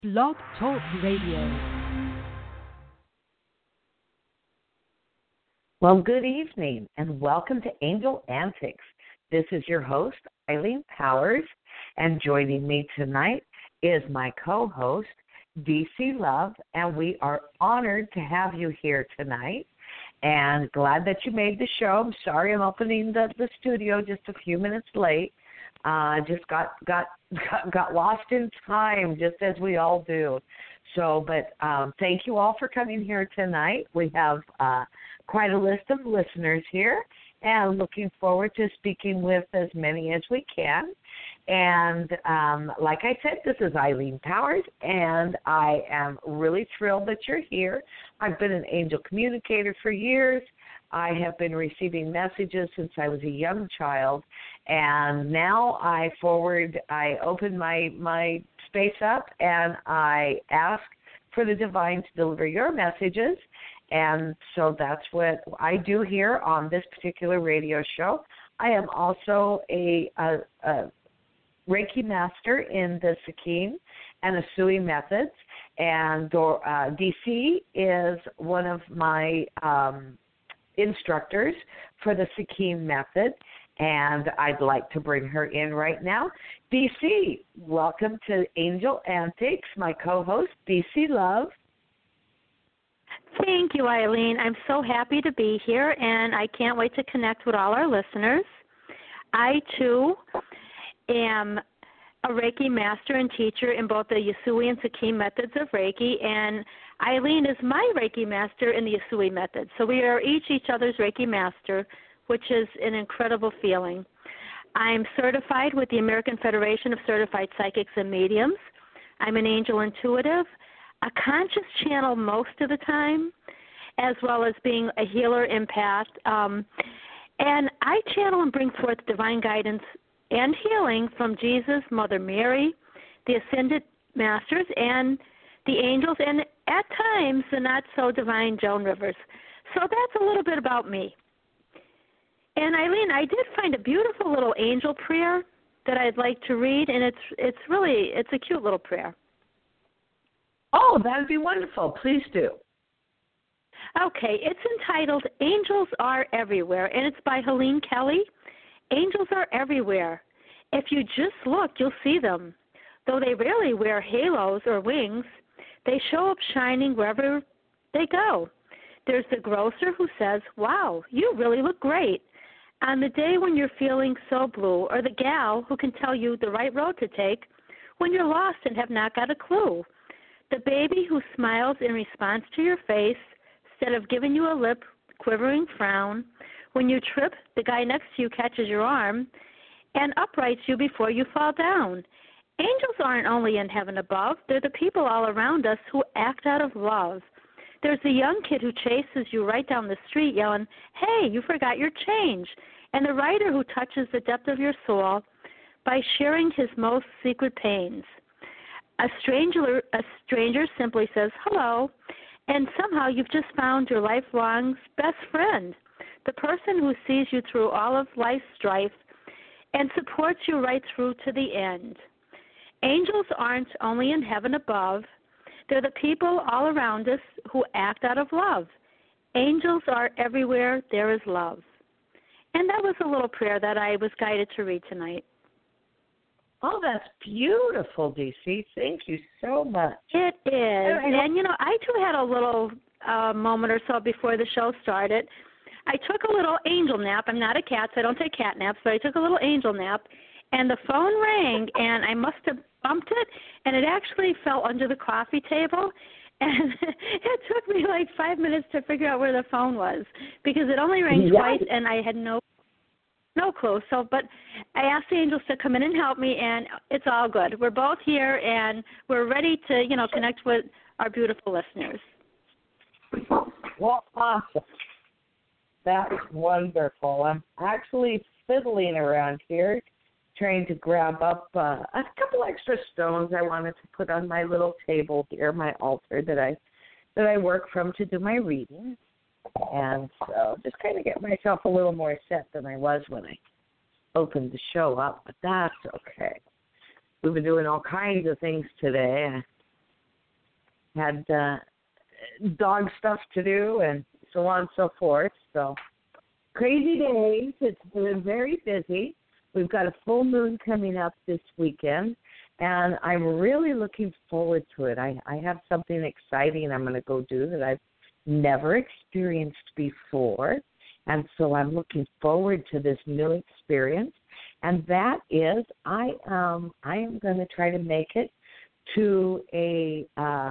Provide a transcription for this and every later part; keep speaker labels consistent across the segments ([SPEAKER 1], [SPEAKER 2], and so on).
[SPEAKER 1] Blog Talk Radio.
[SPEAKER 2] Well, good evening, and welcome to Angel Antics. This is your host, Eileen Powers, and joining me tonight is my co-host, DC Love, and we are honored to have you here tonight, and glad that you made the show. I'm sorry I'm opening the studio just a few minutes late. Just got lost in time, just as we all do. So, but thank you all for coming here tonight. We have quite a list of listeners here, and looking forward to speaking with as many as we can. And like I said, this is Eileen Powers, and I am really thrilled that you're here. I've been an angel communicator for years. I have been receiving messages since I was a young child, and now I open my space up, and I ask for the divine to deliver your messages, and so that's what I do here on this particular radio show. I am also a Reiki master in the Sakine and Asui methods, and DC is one of my instructors for the Sakine method, and I'd like to bring her in right now. DC, welcome to Angel Antics, my co-host, DC Love.
[SPEAKER 3] Thank you, Eileen. I'm so happy to be here, and I can't wait to connect with all our listeners. I, too, am a Reiki master and teacher in both the Usui and Sakine methods of Reiki, and Eileen is my Reiki master in the Usui method. So we are each other's Reiki master, which is an incredible feeling. I'm certified with the American Federation of Certified Psychics and Mediums. I'm an angel intuitive, a conscious channel most of the time, as well as being a healer empath. And I channel and bring forth divine guidance and healing from Jesus, Mother Mary, the Ascended Masters, and the angels, and at times the not-so-divine Joan Rivers. So that's a little bit about me. And Eileen, I did find a beautiful little angel prayer that I'd like to read, and it's a cute little prayer.
[SPEAKER 2] Oh, that would be wonderful. Please do.
[SPEAKER 3] Okay, it's entitled Angels Are Everywhere, and it's by Helene Kelly. Angels are everywhere. If you just look, you'll see them. Though they rarely wear halos or wings, they show up shining wherever they go. There's the grocer who says, "Wow, you really look great," on the day when you're feeling so blue, or the gal who can tell you the right road to take when you're lost and have not got a clue. The baby who smiles in response to your face instead of giving you a lip-quivering frown. When you trip, the guy next to you catches your arm and uprights you before you fall down. Angels aren't only in heaven above. They're the people all around us who act out of love. There's the young kid who chases you right down the street yelling, "Hey, you forgot your change," and the writer who touches the depth of your soul by sharing his most secret pains. A stranger simply says hello, and somehow you've just found your lifelong best friend, the person who sees you through all of life's strife and supports you right through to the end. Angels aren't only in heaven above. They're the people all around us who act out of love. Angels are everywhere there is love. And that was a little prayer that I was guided to read tonight.
[SPEAKER 2] Oh, that's beautiful, DC. Thank you so much.
[SPEAKER 3] It is. And, I too had a little moment or so before the show started. I took a little angel nap. I'm not a cat, so I don't take cat naps, but I took a little angel nap, and the phone rang, and I must have bumped it, and it actually fell under the coffee table, and it took me like 5 minutes to figure out where the phone was because it only rang twice, and I had no clue. So, but I asked the angels to come in and help me, and it's all good. We're both here, and we're ready to, connect with our beautiful listeners.
[SPEAKER 2] Well, awesome. That's wonderful. I'm actually fiddling around here, trying to grab up a couple extra stones I wanted to put on my little table here, my altar that I work from to do my reading. And so just kind of get myself a little more set than I was when I opened the show up, but that's okay. We've been doing all kinds of things today. had dog stuff to do and so on and so forth. So crazy days. It's been very busy. We've got a full moon coming up this weekend, and I'm really looking forward to it. I have something exciting I'm going to go do that I've never experienced before, and so I'm looking forward to this new experience. And that is, I am going to try to make it to a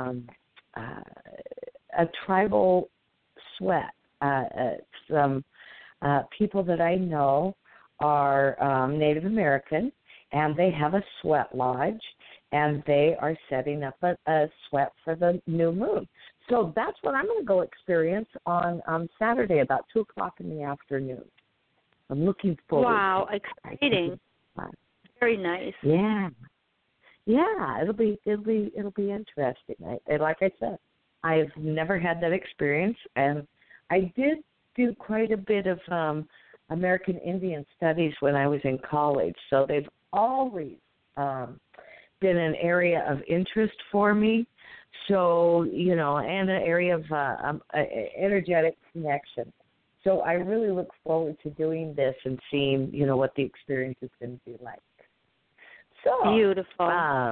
[SPEAKER 2] tribal sweat. Some people that I know are Native American, and they have a sweat lodge, and they are setting up a sweat for the new moon. So that's what I'm going to go experience on Saturday about 2:00 in the afternoon. I'm looking forward.
[SPEAKER 3] Wow, exciting! Very nice.
[SPEAKER 2] Yeah, it'll be interesting. Like I said, I've never had that experience, and I did do quite a bit of American Indian studies when I was in college, so they've always been an area of interest for me. So, and an area of energetic connection. So I really look forward to doing this and seeing, what the experience is going to be like. So
[SPEAKER 3] beautiful.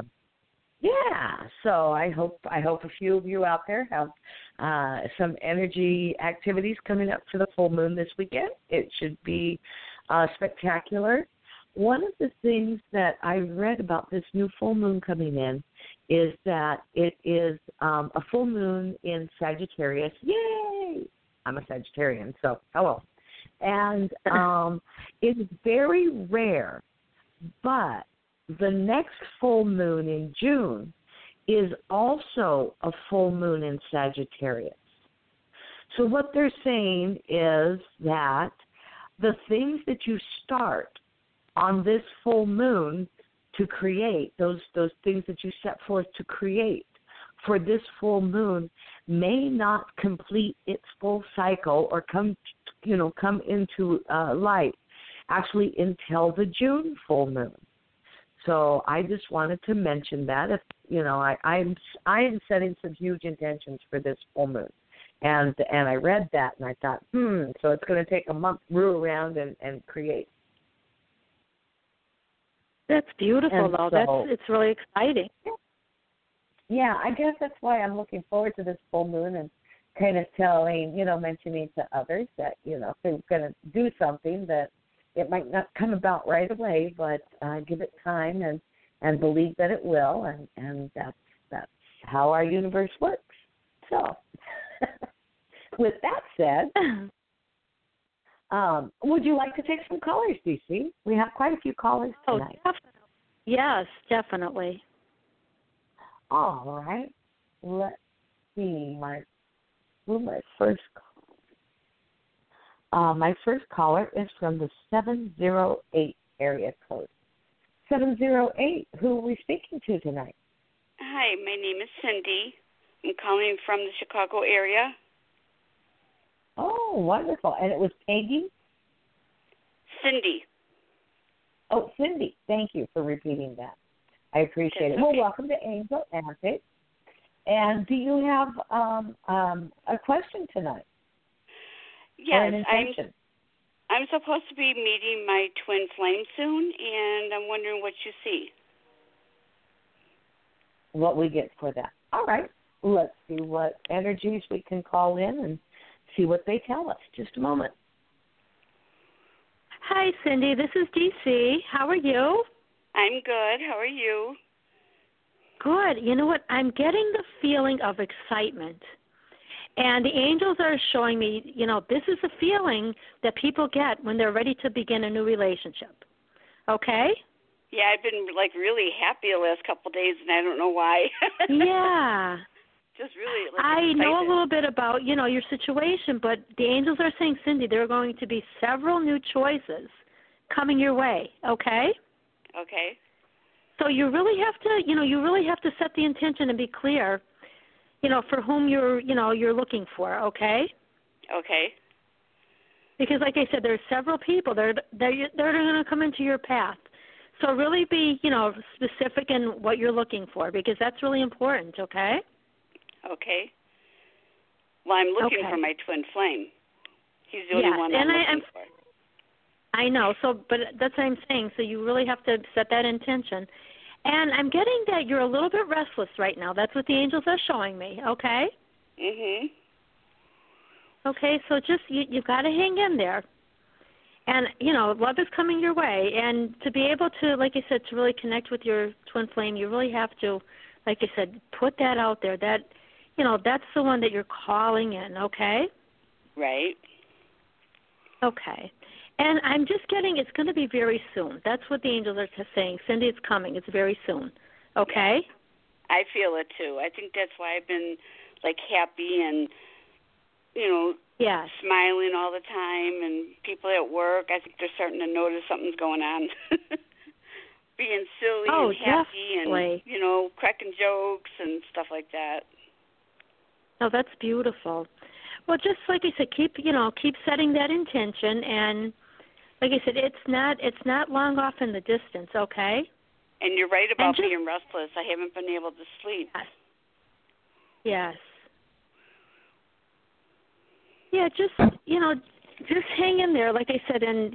[SPEAKER 2] So I hope a few of you out there have some energy activities coming up for the full moon this weekend. It should be spectacular. One of the things that I read about this new full moon coming in is that it is a full moon in Sagittarius. Yay! I'm a Sagittarian, so hello. And it's very rare, but the next full moon in June is also a full moon in Sagittarius. So what they're saying is that the things that you start on this full moon to create, those things that you set forth to create for this full moon may not complete its full cycle or come into light actually until the June full moon. So I just wanted to mention that. If I am setting some huge intentions for this full moon, and I read that and I thought, so it's going to take a month to brew around and create.
[SPEAKER 3] That's beautiful, though.
[SPEAKER 2] So,
[SPEAKER 3] it's really exciting.
[SPEAKER 2] Yeah, I guess that's why I'm looking forward to this full moon and kind of mentioning to others that if they're going to do something that it might not come about right away, but give it time and believe that it will, and that's how our universe works. So, with that said, would you like to take some callers, DC? We have quite a few callers tonight.
[SPEAKER 3] Oh, definitely. Yes, definitely.
[SPEAKER 2] All right. Let's see. My first caller. My first caller is from the 708 area code. 708. Who are we speaking to tonight?
[SPEAKER 4] Hi, my name is Cindy. I'm calling from the Chicago area.
[SPEAKER 2] Oh, wonderful. And it was Peggy?
[SPEAKER 4] Cindy.
[SPEAKER 2] Oh, Cindy. Thank you for repeating that. I appreciate it. Well, welcome to Angel Antics. And do you have a question tonight?
[SPEAKER 4] Yes, I'm supposed to be meeting my twin flame soon, and I'm wondering what you see.
[SPEAKER 2] What we get for that. All right. Let's see what energies we can call in and see what they tell us. Just a moment.
[SPEAKER 3] Hi, Cindy. This is DC. How are you?
[SPEAKER 4] I'm good. How are you?
[SPEAKER 3] Good. You know what? I'm getting the feeling of excitement. And the angels are showing me, this is a feeling that people get when they're ready to begin a new relationship. Okay?
[SPEAKER 4] Yeah, I've been, really happy the last couple of days, and I don't know why.
[SPEAKER 3] Yeah.
[SPEAKER 4] Just really,
[SPEAKER 3] I
[SPEAKER 4] excited.
[SPEAKER 3] know a little bit about, your situation, but the angels are saying, Cindy, there are going to be several new choices coming your way, okay?
[SPEAKER 4] Okay.
[SPEAKER 3] So you really have to, set the intention and be clear, for whom you're looking for, okay?
[SPEAKER 4] Okay.
[SPEAKER 3] Because like I said, there's several people that are going to come into your path. So really be, specific in what you're looking for, because that's really important, okay?
[SPEAKER 4] Okay. Well, I'm looking for my twin flame. He's the only one I'm looking for.
[SPEAKER 3] I know. So, but that's what I'm saying. So you really have to set that intention. And I'm getting that you're a little bit restless right now. That's what the angels are showing me. Okay.
[SPEAKER 4] Mhm.
[SPEAKER 3] Okay. So just you got to hang in there. And love is coming your way. And to be able to, like I said, to really connect with your twin flame, you really have to, like I said, put that out there. That, that's the one that you're calling in. Okay.
[SPEAKER 4] Right.
[SPEAKER 3] Okay. And I'm just getting it's going to be very soon. That's what the angels are saying. Cindy, it's coming. It's very soon. Okay?
[SPEAKER 4] Yeah. I feel it, too. I think that's why I've been, happy and, smiling all the time. And people at work, I think they're starting to notice something's going on. Being silly and happy
[SPEAKER 3] definitely.
[SPEAKER 4] and, cracking jokes and stuff like that.
[SPEAKER 3] Oh, that's beautiful. Well, just like I said, keep setting that intention, and like I said, it's not long off in the distance, okay?
[SPEAKER 4] And you're right about being restless. I haven't been able to sleep.
[SPEAKER 3] Yes. Yeah, just hang in there, like I said, and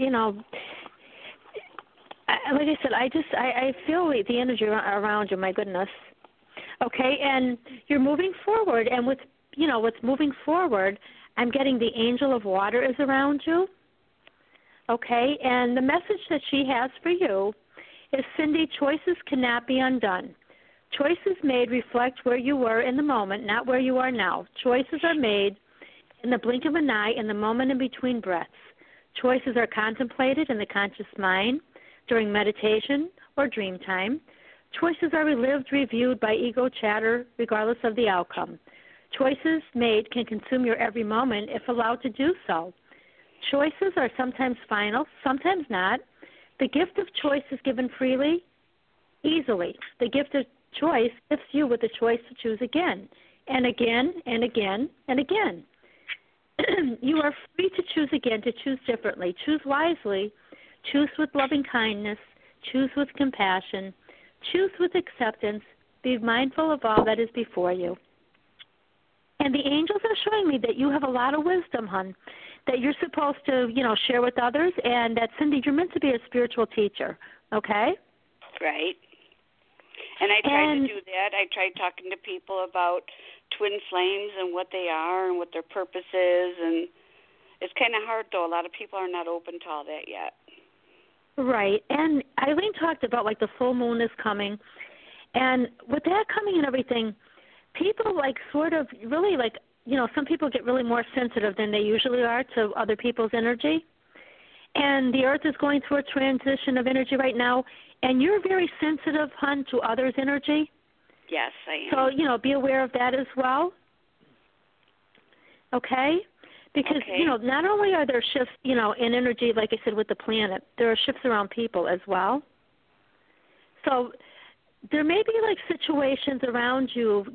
[SPEAKER 3] like I said, I feel the energy around you. My goodness. Okay, and you're moving forward, and with moving forward, I'm getting the angel of water is around you. Okay, and the message that she has for you is, Cindy, choices cannot be undone. Choices made reflect where you were in the moment, not where you are now. Choices are made in the blink of an eye, in the moment in between breaths. Choices are contemplated in the conscious mind during meditation or dream time. Choices are relived, reviewed by ego chatter, regardless of the outcome. Choices made can consume your every moment if allowed to do so. Choices are sometimes final, sometimes not. The gift of choice is given freely, easily. The gift of choice gifts you with the choice to choose again, and again, and again, and again. You are free to choose again, to choose differently. Choose wisely. Choose with loving kindness. Choose with compassion. Choose with acceptance. Be mindful of all that is before you. And the angels are showing me that you have a lot of wisdom, hon, that you're supposed to, share with others, and that, Cindy, you're meant to be a spiritual teacher, okay?
[SPEAKER 4] Right. And I tried to do that. I tried talking to people about twin flames and what they are and what their purpose is, and it's kind of hard, though. A lot of people are not open to all that yet.
[SPEAKER 3] Right. And Eileen talked about, the full moon is coming, and with that coming and everything, people, some people get really more sensitive than they usually are to other people's energy. And the earth is going through a transition of energy right now, and you're very sensitive, hon, to others' energy.
[SPEAKER 4] Yes, I am.
[SPEAKER 3] So, be aware of that as well. Okay? Because, not only are there shifts, in energy, like I said, with the planet, there are shifts around people as well. So there may be, situations around you,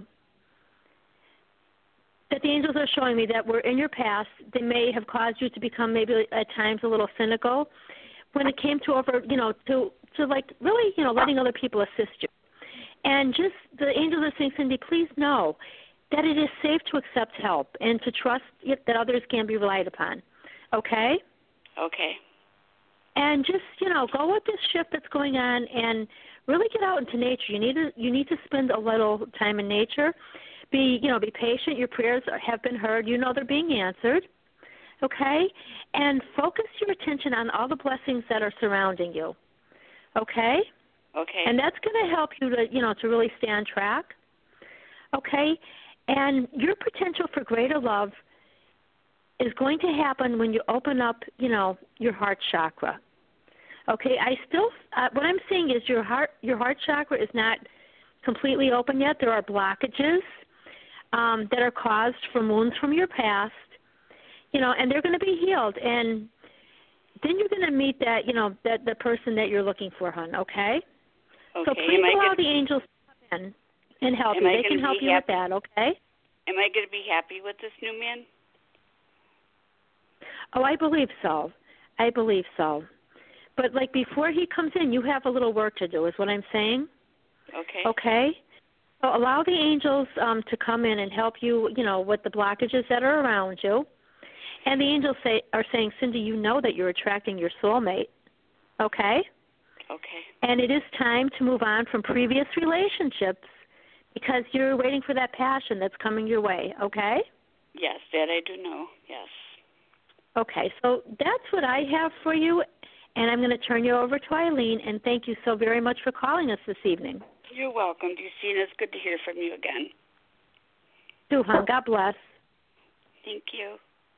[SPEAKER 3] that the angels are showing me that were in your past. They may have caused you to become maybe at times a little cynical when it came to really, letting other people assist you. And just the angels are saying, Cindy, please know that it is safe to accept help and to trust that others can be relied upon. Okay?
[SPEAKER 4] Okay.
[SPEAKER 3] And just, go with this shift that's going on and really get out into nature. You need to spend a little time in nature. Be patient. Your prayers have been heard. They're being answered. Okay? And focus your attention on all the blessings that are surrounding you. Okay?
[SPEAKER 4] Okay.
[SPEAKER 3] And that's going to help you to really stay on track. Okay? And your potential for greater love is going to happen when you open up, your heart chakra. Okay? What I'm saying is your heart chakra is not completely open yet. There are blockages that are caused from wounds from your past, and they're going to be healed. And then you're going to meet that, that the person that you're looking for, hon, okay?
[SPEAKER 4] Okay.
[SPEAKER 3] So please allow the angels to come in and help you. They can help you with that, okay?
[SPEAKER 4] Am I going to be happy with this new man?
[SPEAKER 3] Oh, I believe so. But, before he comes in, you have a little work to do is what I'm saying.
[SPEAKER 4] Okay.
[SPEAKER 3] Okay? So allow the angels to come in and help you, with the blockages that are around you. And the angels are saying, Cindy, you know that you're attracting your soulmate, okay?
[SPEAKER 4] Okay.
[SPEAKER 3] And it is time to move on from previous relationships because you're waiting for that passion that's coming your way, okay?
[SPEAKER 4] Yes, that I do know, yes.
[SPEAKER 3] Okay, so that's what I have for you, and I'm going to turn you over to Eileen, and thank you so very much for calling us this evening.
[SPEAKER 4] You're welcome, Dulcina. It's good to hear from you again.
[SPEAKER 3] Duhan, God bless.
[SPEAKER 4] Thank you.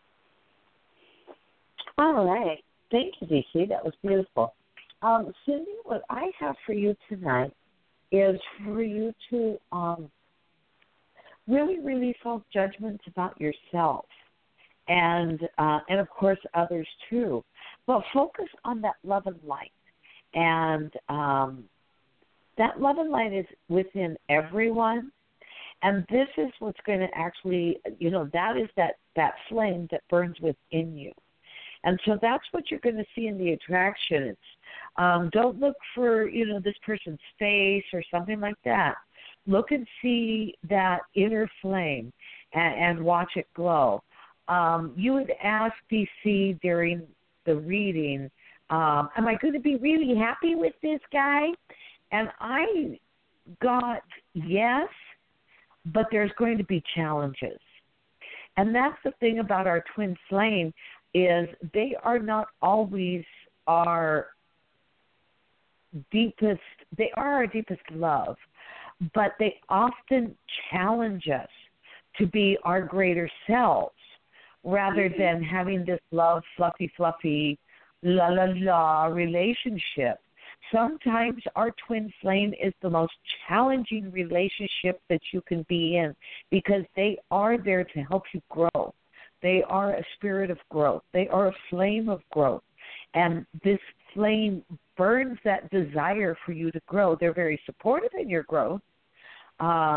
[SPEAKER 2] All right. Thank you, DC. That was beautiful. Cindy, what I have for you tonight is for you to really release all judgments about yourself and of course others too. But focus on that love and light. And that love and light is within everyone. And this is what's going to actually, that is that flame that burns within you. And so that's what you're going to see in the attraction. Don't look for, this person's face or something like that. Look and see that inner flame and watch it glow. You would ask DC during the reading, am I going to be really happy with this guy? And I got yes, but there's going to be challenges. And that's the thing about our twin flame is they are not always our deepest love, but they often challenge us to be our greater selves rather than having this love, fluffy, la relationship. Sometimes our twin flame is the most challenging relationship that you can be in because they are there to help you grow. They are a spirit of growth. They are a flame of growth. And this flame burns that desire for you to grow. They're very supportive in your growth. They're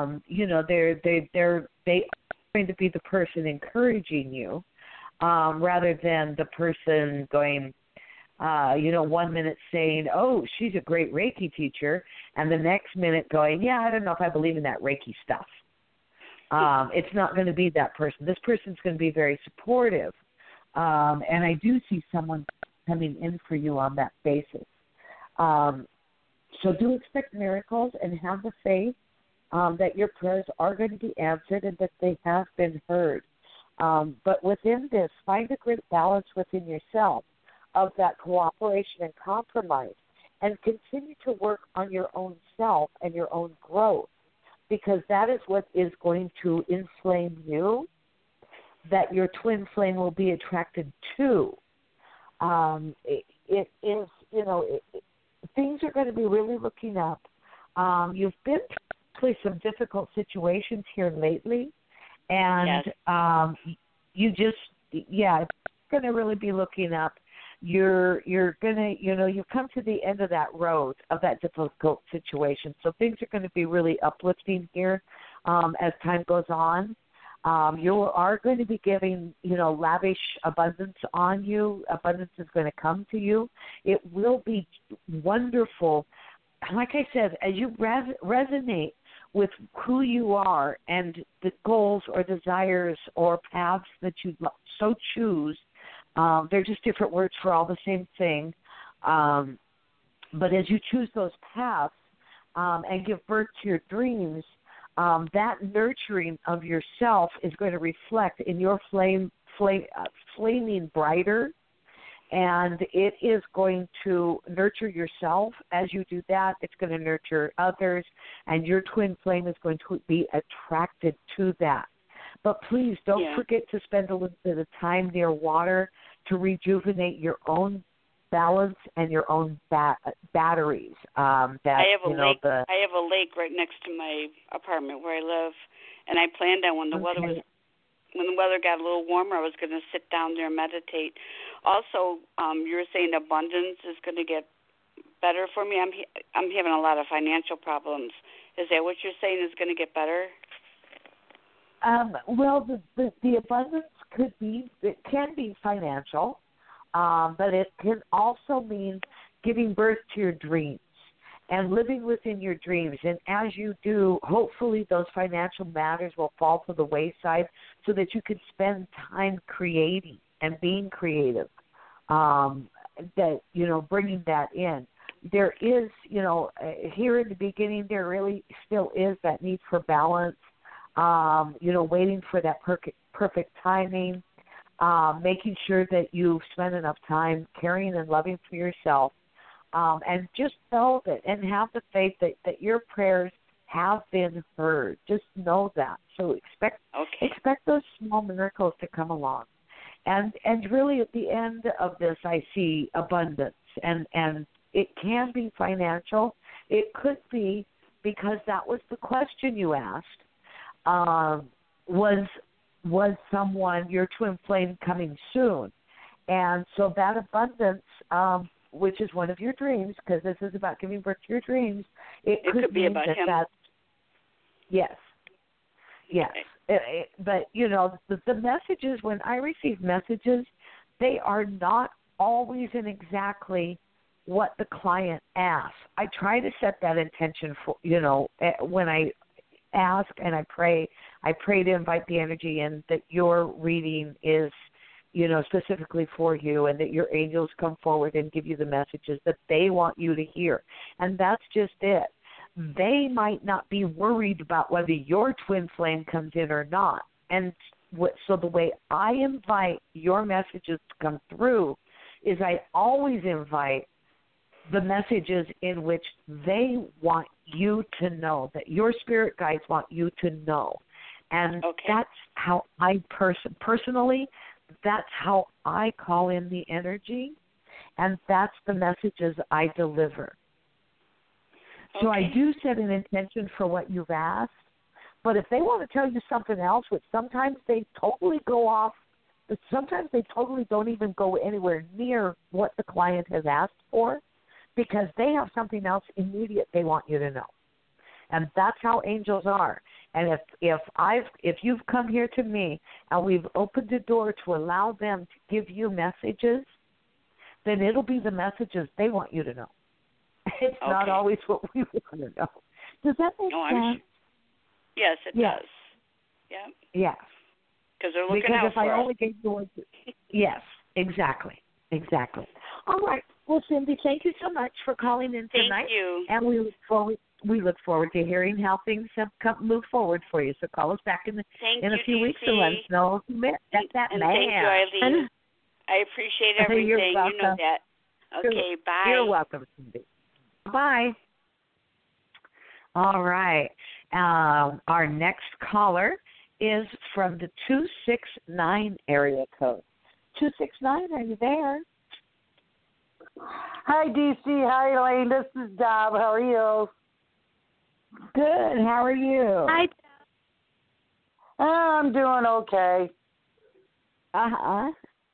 [SPEAKER 2] going to be the person encouraging you rather than the person going, 1 minute saying, oh, she's a great Reiki teacher, and the next minute going, yeah, I don't know if I believe in that Reiki stuff. It's not going to be that person. This person's going to be very supportive. And I do see someone coming in for you on that basis. So do expect miracles and have the faith that your prayers are going to be answered and that they have been heard. But within this, find a great balance within yourself of that cooperation and compromise and continue to work on your own self and your own growth, because that is what is going to inflame you, that your twin flame will be attracted to. Things are going to be really looking up. You've been through some difficult situations here lately, and
[SPEAKER 4] yes.
[SPEAKER 2] It's going to really be looking up. You're gonna, you've come to the end of that road of that difficult situation. So things are going to be really uplifting here as time goes on. You are going to be giving, lavish abundance on you. Abundance is going to come to you. It will be wonderful. Like I said, as you resonate with who you are and the goals or desires or paths that you so choose, they're just different words for all the same thing. But as you choose those paths and give birth to your dreams, that nurturing of yourself is going to reflect in your flaming brighter, and it is going to nurture yourself. As you do that, it's going to nurture others, and your twin flame is going to be attracted to that. But please don't forget to spend a little bit of time near water to rejuvenate your own balance and your own batteries.
[SPEAKER 4] I have a lake. I have a lake right next to my apartment where I live, and I planned on when the weather got a little warmer, I was going to sit down there and meditate. Also, you were saying abundance is going to get better for me. I'm having a lot of financial problems. Is that what you're saying is going to get better?
[SPEAKER 2] Well, the abundance can be financial, but it can also mean giving birth to your dreams and living within your dreams. And as you do, hopefully those financial matters will fall to the wayside so that you can spend time creating and being creative, that, bringing that in. There is, here in the beginning, there really still is that need for balance, waiting for that perfect timing, making sure that you spend enough time caring and loving for yourself. And just know that and have the faith that your prayers have been heard. Just know that. So expect those small miracles to come along. And really at the end of this, I see abundance. And it can be financial. It could be because that was the question you asked. Was someone, your twin flame, coming soon? And so that abundance, which is one of your dreams, because this is about giving birth to your dreams. It could be about him. Yes. Okay. But, the messages, when I receive messages, they are not always in exactly what the client asks. I try to set that intention for, when I ask and I pray to invite the energy in that your reading is, specifically for you, and that your angels come forward and give you the messages that they want you to hear. And that's just it. They might not be worried about whether your twin flame comes in or not. And so the way I invite your messages to come through is I always invite the messages in which they want you to know, that your spirit guides want you to know. And that's how I personally, that's how I call in the energy, and that's the messages I deliver. So I do set an intention for what you've asked, but if they want to tell you something else, which sometimes they totally go off, but sometimes they totally don't even go anywhere near what the client has asked for, because they have something else immediate they want you to know. And that's how angels are. And if you've come here to me and we've opened the door to allow them to give you messages, then it'll be the messages they want you to know. It's not always what we want to know. Does that make sense?
[SPEAKER 4] Yes, it does. Yeah.
[SPEAKER 2] Yes.
[SPEAKER 4] Because they're looking out for us.
[SPEAKER 2] Because if I only gave you yes, exactly. All right. Well, Cindy, thank you so much for calling in tonight.
[SPEAKER 4] Thank you.
[SPEAKER 2] And we look forward to hearing how things have moved forward for you. So call us back in a few weeks to let us know if you met that man.
[SPEAKER 4] Thank you, Eileen. I appreciate everything.
[SPEAKER 2] You're welcome.
[SPEAKER 4] You know that. Okay, bye.
[SPEAKER 2] You're welcome, Cindy. Bye. All right. Our next caller is from the 269 area code. 269, are you there?
[SPEAKER 5] Hi, DC. Hi, Elaine. This is Deb. How are you?
[SPEAKER 2] Good. How are you?
[SPEAKER 3] Hi.
[SPEAKER 5] I'm doing okay.
[SPEAKER 2] Uh-huh.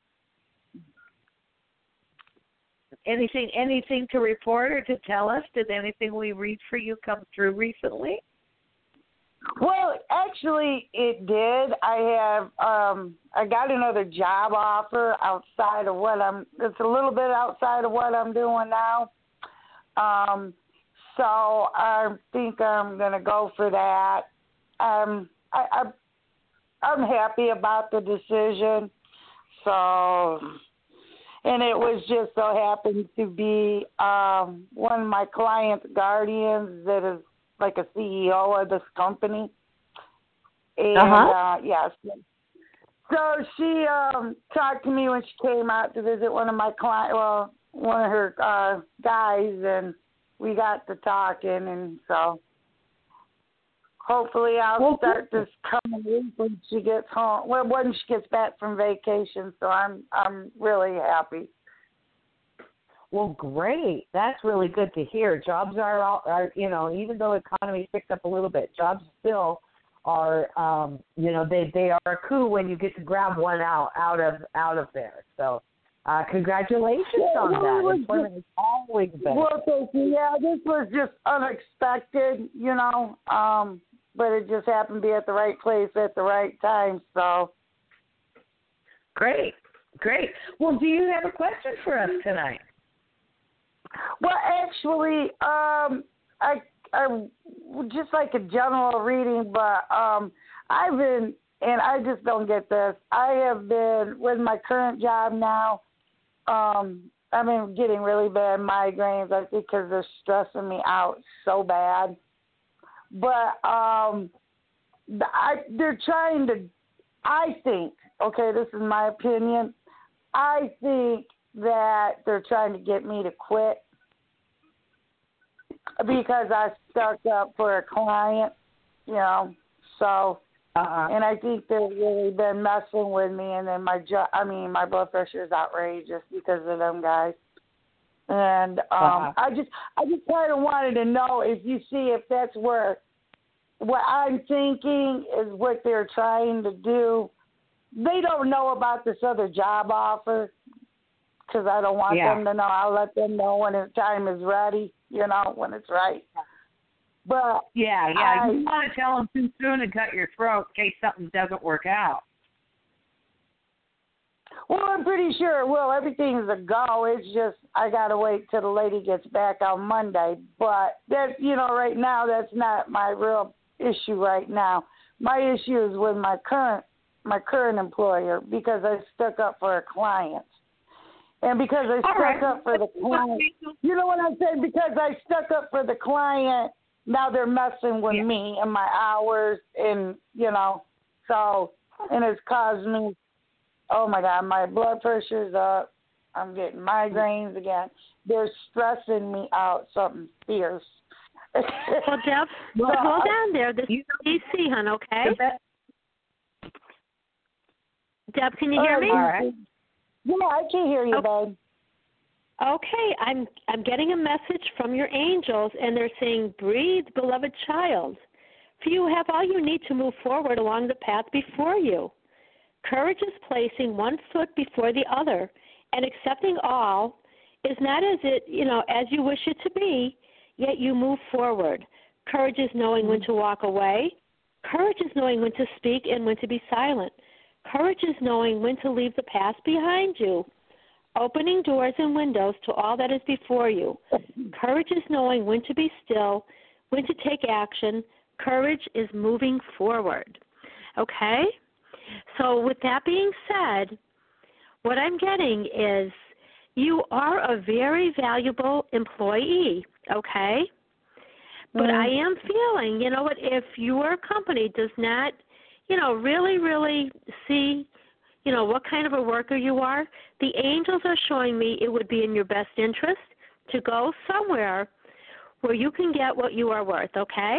[SPEAKER 2] Anything to report or to tell us? Did anything we read for you come through recently?
[SPEAKER 5] Well, actually, it did. I got another job offer outside of it's a little bit outside of what I'm doing now. So I think I'm going to go for that. I'm happy about the decision. So, and it was just so happened to be one of my client's guardians that is like a CEO of this company. And, yes. So she talked to me when she came out to visit one of her guys, and we got to talking, and so hopefully I'll start this coming week when she gets home. Well, when she gets back from vacation, so I'm really happy.
[SPEAKER 2] Well, great. That's really good to hear. Jobs are even though the economy's picked up a little bit, jobs still are, they are a coup when you get to grab one out of there. So, congratulations on that. Employment is always better.
[SPEAKER 5] Well, thank you. Yeah, this was just unexpected, but it just happened to be at the right place at the right time. So,
[SPEAKER 2] great. Well, do you have a question for us tonight?
[SPEAKER 5] Well, actually, I just like a general reading, but I've been, and I just don't get this. I have been with my current job now. I've been getting really bad migraines, I think, because they're stressing me out so bad. But they're trying to. I think, okay, this is my opinion. I think that they're trying to get me to quit because I stuck up for a client, you know. So, and I think they've really been messing with me. And then my blood pressure is outrageous because of them guys. And I just kind of wanted to know if you see if that's where what I'm thinking is what they're trying to do. They don't know about this other job offer because I don't want them to know. I'll let them know when the time is ready, you know, when it's right. But
[SPEAKER 2] you want to tell them too soon and cut your throat in case something doesn't work out.
[SPEAKER 5] Well, I'm pretty sure it will. Everything's a go. It's just I got to wait till the lady gets back on Monday. But that, you know, right now that's not my real issue right now. My issue is with my current employer because I stuck up for a client. And because I stuck up for the client, you know what I'm saying? Because I stuck up for the client, now they're messing with me and my hours and, you know, so, and it's caused me, oh my God, my blood pressure's up. I'm getting migraines again. They're stressing me out something fierce.
[SPEAKER 3] Well, Deb, hold on there. This is DC, hon, okay? Deb, can you hear me?
[SPEAKER 5] All right. Yeah, I can hear you, babe.
[SPEAKER 3] Okay, I'm getting a message from your angels, and they're saying, breathe, beloved child, for you have all you need to move forward along the path before you. Courage is placing one foot before the other, and accepting all is not as you wish it to be, yet you move forward. Courage is knowing when to walk away. Courage is knowing when to speak and when to be silent. Courage is knowing when to leave the past behind you, opening doors and windows to all that is before you. Courage is knowing when to be still, when to take action. Courage is moving forward. Okay? So with that being said, what I'm getting is you are a very valuable employee, okay? But I am feeling, you know what, if your company does not, you know, really, really see, you know, what kind of a worker you are, the angels are showing me it would be in your best interest to go somewhere where you can get what you are worth, okay?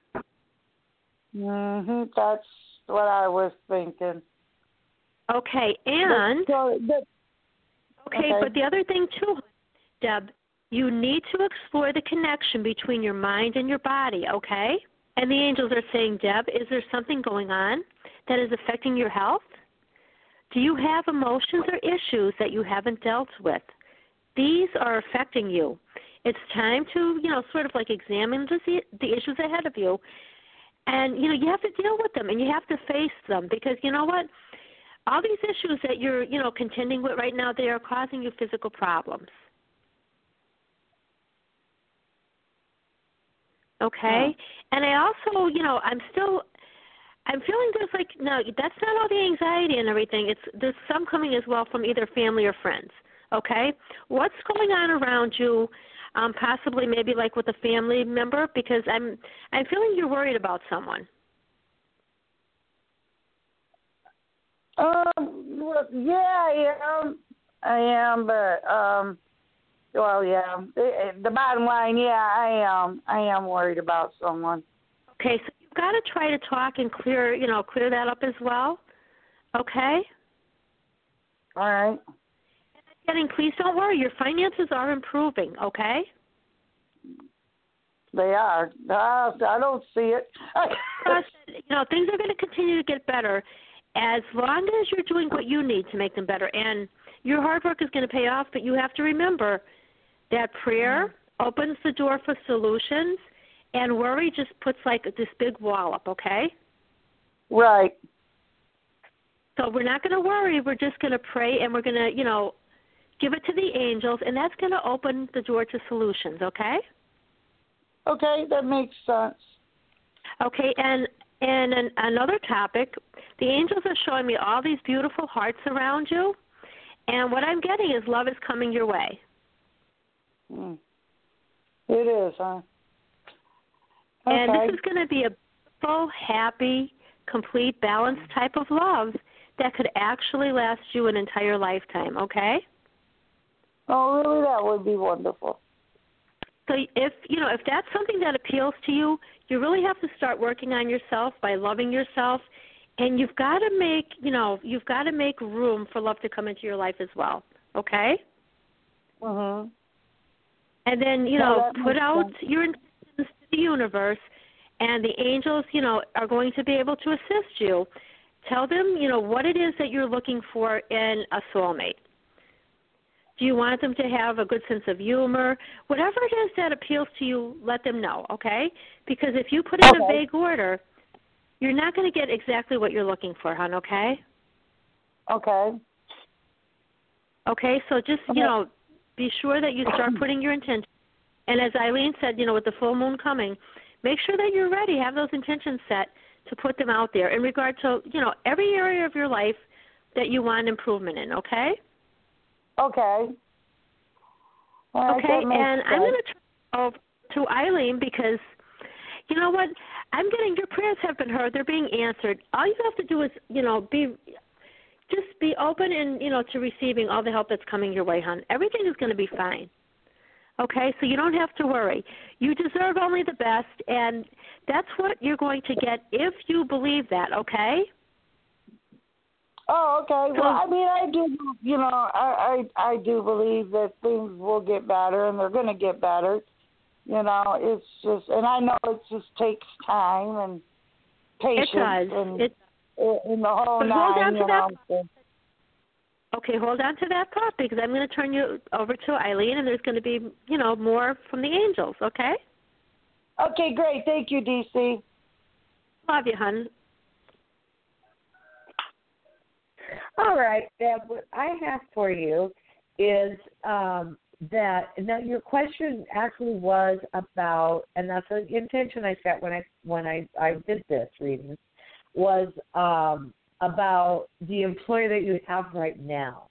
[SPEAKER 5] That's what I was thinking.
[SPEAKER 3] Okay, and but the other thing too, Deb, you need to explore the connection between your mind and your body, okay? And the angels are saying, Deb, is there something going on that is affecting your health? Do you have emotions or issues that you haven't dealt with? These are affecting you. It's time to, you know, sort of like examine the issues ahead of you. And, you know, you have to deal with them and you have to face them because, you know what, all these issues that you're, you know, contending with right now, they are causing you physical problems. Okay? And I also, you know, I'm feeling there's like, no, that's not all the anxiety and everything. There's some coming as well from either family or friends. Okay? What's going on around you? Possibly maybe like with a family member, because I'm feeling you're worried about someone.
[SPEAKER 5] I am, but the bottom line, I am worried about someone.
[SPEAKER 3] Okay, so you've got to try to talk and clear that up as well. Okay?
[SPEAKER 5] All right.
[SPEAKER 3] Please don't worry. Your finances are improving, okay?
[SPEAKER 5] They are. I don't see it.
[SPEAKER 3] You know, things are going to continue to get better as long as you're doing what you need to make them better. And your hard work is going to pay off, but you have to remember that prayer opens the door for solutions, and worry just puts like this big wall up, okay?
[SPEAKER 5] Right.
[SPEAKER 3] So we're not going to worry. We're just going to pray, and we're going to, you know, give it to the angels, and that's going to open the door to solutions, okay?
[SPEAKER 5] Okay, that makes sense.
[SPEAKER 3] Okay, and another topic, the angels are showing me all these beautiful hearts around you, and what I'm getting is love is coming your way.
[SPEAKER 5] It is, huh? Okay.
[SPEAKER 3] And this is going to be a full, happy, complete, balanced type of love that could actually last you an entire lifetime, okay?
[SPEAKER 5] Oh, really? That would be wonderful.
[SPEAKER 3] So if that's something that appeals to you, you really have to start working on yourself by loving yourself, and you've got to make room for love to come into your life as well, okay?
[SPEAKER 5] Mhm.
[SPEAKER 3] And then, put out your intentions to the universe, and the angels, are going to be able to assist you. Tell them, what it is that you're looking for in a soulmate. Do you want them to have a good sense of humor? Whatever it is that appeals to you, let them know, okay? Because if you put in a vague order, you're not going to get exactly what you're looking for, hon, okay?
[SPEAKER 5] Okay.
[SPEAKER 3] Okay, so just, be sure that you start putting your intentions. And as Eileen said, with the full moon coming, make sure that you're ready. Have those intentions set to put them out there in regard to, every area of your life that you want improvement in, okay?
[SPEAKER 5] Okay. Right,
[SPEAKER 3] okay, and I'm going to turn over to Eileen because, you know what, I'm getting your prayers have been heard. They're being answered. All you have to do is, be open and, to receiving all the help that's coming your way, hon. Everything is going to be fine. Okay, so you don't have to worry. You deserve only the best, and that's what you're going to get if you believe that, okay?
[SPEAKER 5] Oh, okay. Well, I mean, I do, I do believe that things will get better, and they're going to get better. It's just, and I know it just takes time and patience.
[SPEAKER 3] It does.
[SPEAKER 5] And the whole
[SPEAKER 3] but
[SPEAKER 5] nine,
[SPEAKER 3] Okay, hold on to that thought because I'm going to turn you over to Eileen, and there's going to be, more from the angels, okay?
[SPEAKER 5] Okay, great. Thank you, DC.
[SPEAKER 2] Love you, hon. All right, Deb, what I have for you is that now your question actually was about, and that's the intention I set when I did this reading, was about the employer that you have right now.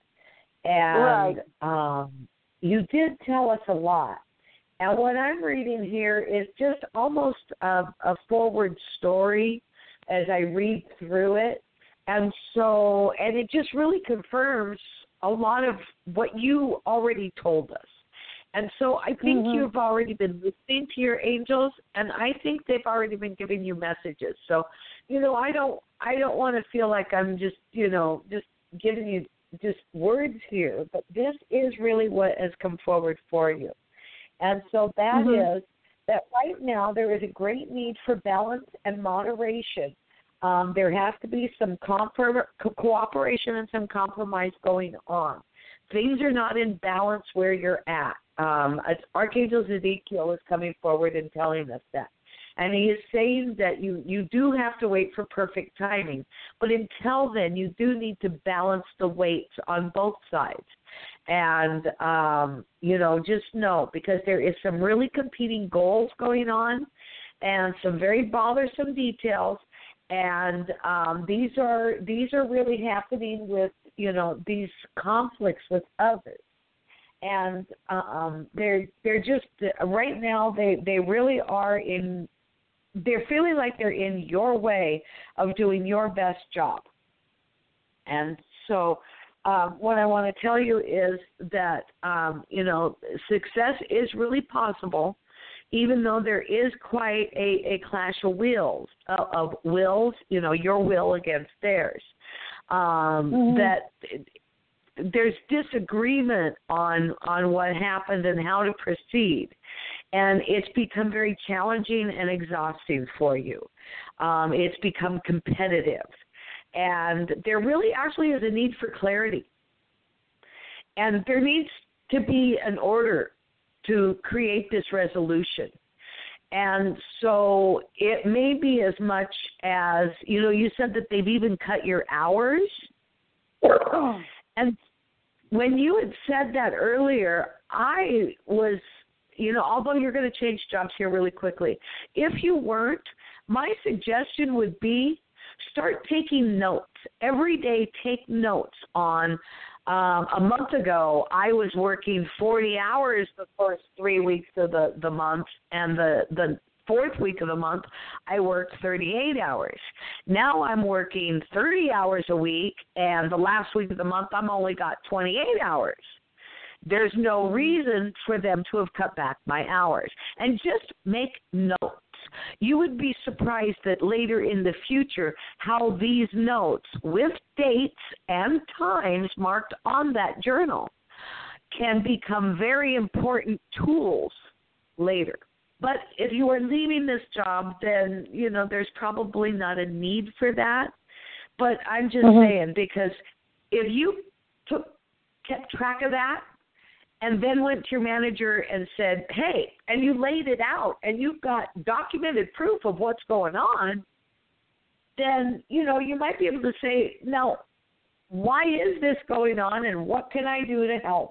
[SPEAKER 2] And you did tell us a lot. And what I'm reading here is just almost a forward story as I read through it. And it just really confirms a lot of what you already told us. And so I think you've already been listening to your angels, and I think they've already been giving you messages. So, I don't want to feel like I'm just, just giving you just words here, but this is really what has come forward for you. And so that is that right now there is a great need for balance and moderation. There has to be some cooperation and some compromise going on. Things are not in balance where you're at. Archangel Ezekiel is coming forward and telling us that. And he is saying that you do have to wait for perfect timing. But until then, you do need to balance the weights on both sides. And, just know, because there is some really competing goals going on and some very bothersome details. And these are really happening with, these conflicts with others. And they're just, right now, they really are they're feeling like they're in your way of doing your best job. And so what I want to tell you is that, success is really possible, even though there is quite a clash of wills, your will against theirs. That there's disagreement on what happened and how to proceed. And it's become very challenging and exhausting for you. It's become competitive. And there really actually is a need for clarity. And there needs to be an order to create this resolution. And so it may be as much as, you said that they've even cut your hours. And when you had said that earlier, I was, although you're going to change jobs here really quickly, if you weren't, my suggestion would be start taking notes. Every day take notes on, a month ago, I was working 40 hours the first 3 weeks of the month, and the fourth week of the month, I worked 38 hours. Now I'm working 30 hours a week, and the last week of the month, I'm only got 28 hours. There's no reason for them to have cut back my hours. And just make notes. You would be surprised that later in the future how these notes with dates and times marked on that journal can become very important tools later. But if you are leaving this job, then, there's probably not a need for that. But I'm just saying, because if you kept track of that and then went to your manager and said, hey, and you laid it out and you've got documented proof of what's going on, then, you might be able to say, now, why is this going on and what can I do to help